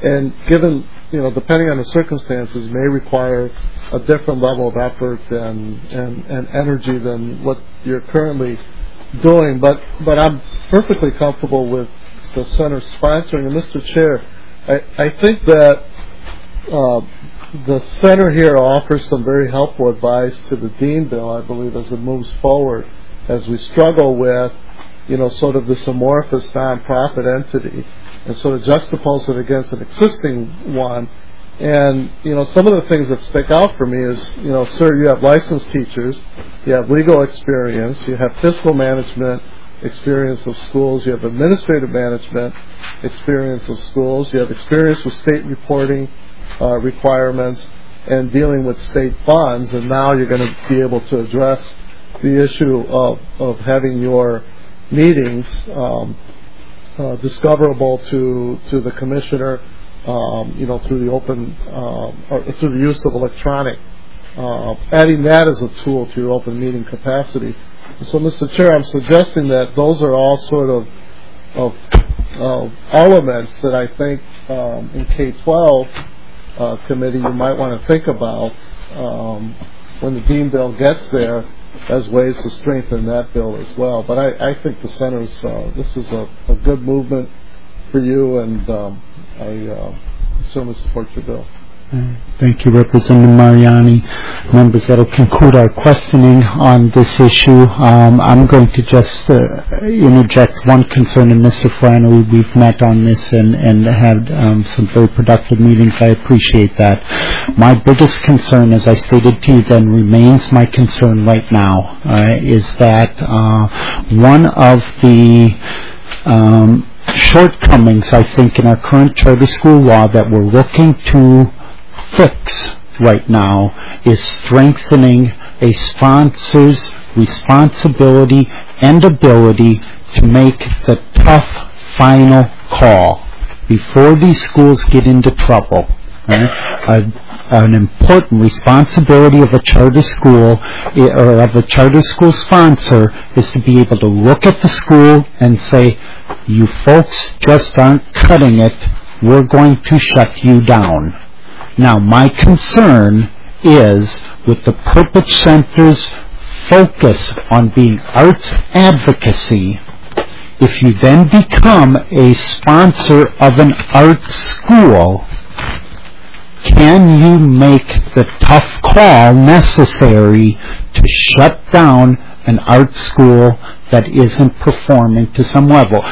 and given, depending on the circumstances, may require a different level of effort and energy than what you're currently doing. But I'm perfectly comfortable with the center sponsoring. And Mr. Chair, I think that the center here offers some very helpful advice to the Dean bill, I believe, as it moves forward, as we struggle with, sort of this amorphous nonprofit entity, and sort of juxtapose it against an existing one. And, some of the things that stick out for me is, sir, you have licensed teachers, you have legal experience, you have fiscal management experience of schools, you have administrative management experience of schools, you have experience with state reporting requirements and dealing with state funds, and now you're going to be able to address the issue of having your meetings discoverable to the commissioner, through the open or through the use of electronic, adding that as a tool to your open meeting capacity. So, Mr. Chair, I'm suggesting that those are all sort of elements that I think in K-12 committee you might want to think about when the Dean bill gets there, as ways to strengthen that bill as well. But I think the center's this is a good movement for you, and I certainly support your bill. Thank you, Representative Mariani. Members, that will conclude our questioning on this issue. I'm going to just interject one concern, and Mr. Flannery, we've met on this and had some very productive meetings. I appreciate that. My biggest concern, as I stated to you then, remains my concern right now, is that one of the shortcomings, I think, in our current charter school law that we're looking to fix right now is strengthening a sponsor's responsibility and ability to make the tough final call before these schools get into trouble. An important responsibility of a charter school or of a charter school sponsor is to be able to look at the school and say, you folks just aren't cutting it, we're going to shut you down. Now, my concern is with the Purpose Center's focus on being arts advocacy, if you then become a sponsor of an arts school, can you make the tough call necessary to shut down an art school that isn't performing to some level?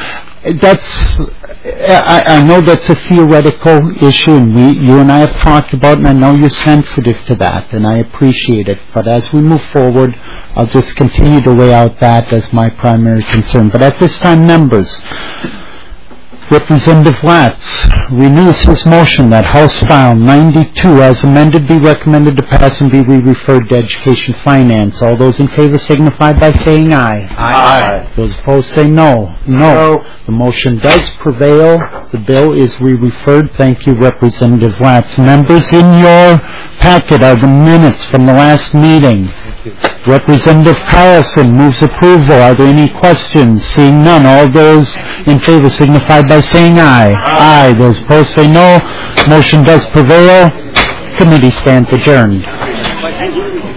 I know that's a theoretical issue, and you and I have talked about it, and I know you're sensitive to that, and I appreciate it. But as we move forward, I'll just continue to lay out that as my primary concern. But at this time, members, Representative Latz renews his motion that House File 92, as amended, be recommended to pass and be re-referred to Education Finance. All those in favor signify by saying aye. Aye. Those opposed say no. No. The motion does prevail. The bill is re-referred. Thank you, Representative Latz. Members, in your packet are the minutes from the last meeting. Representative Carlson moves approval. Are there any questions? Seeing none, all those in favor signify by saying aye. Aye. Those opposed say no. Motion does prevail. Committee stands adjourned.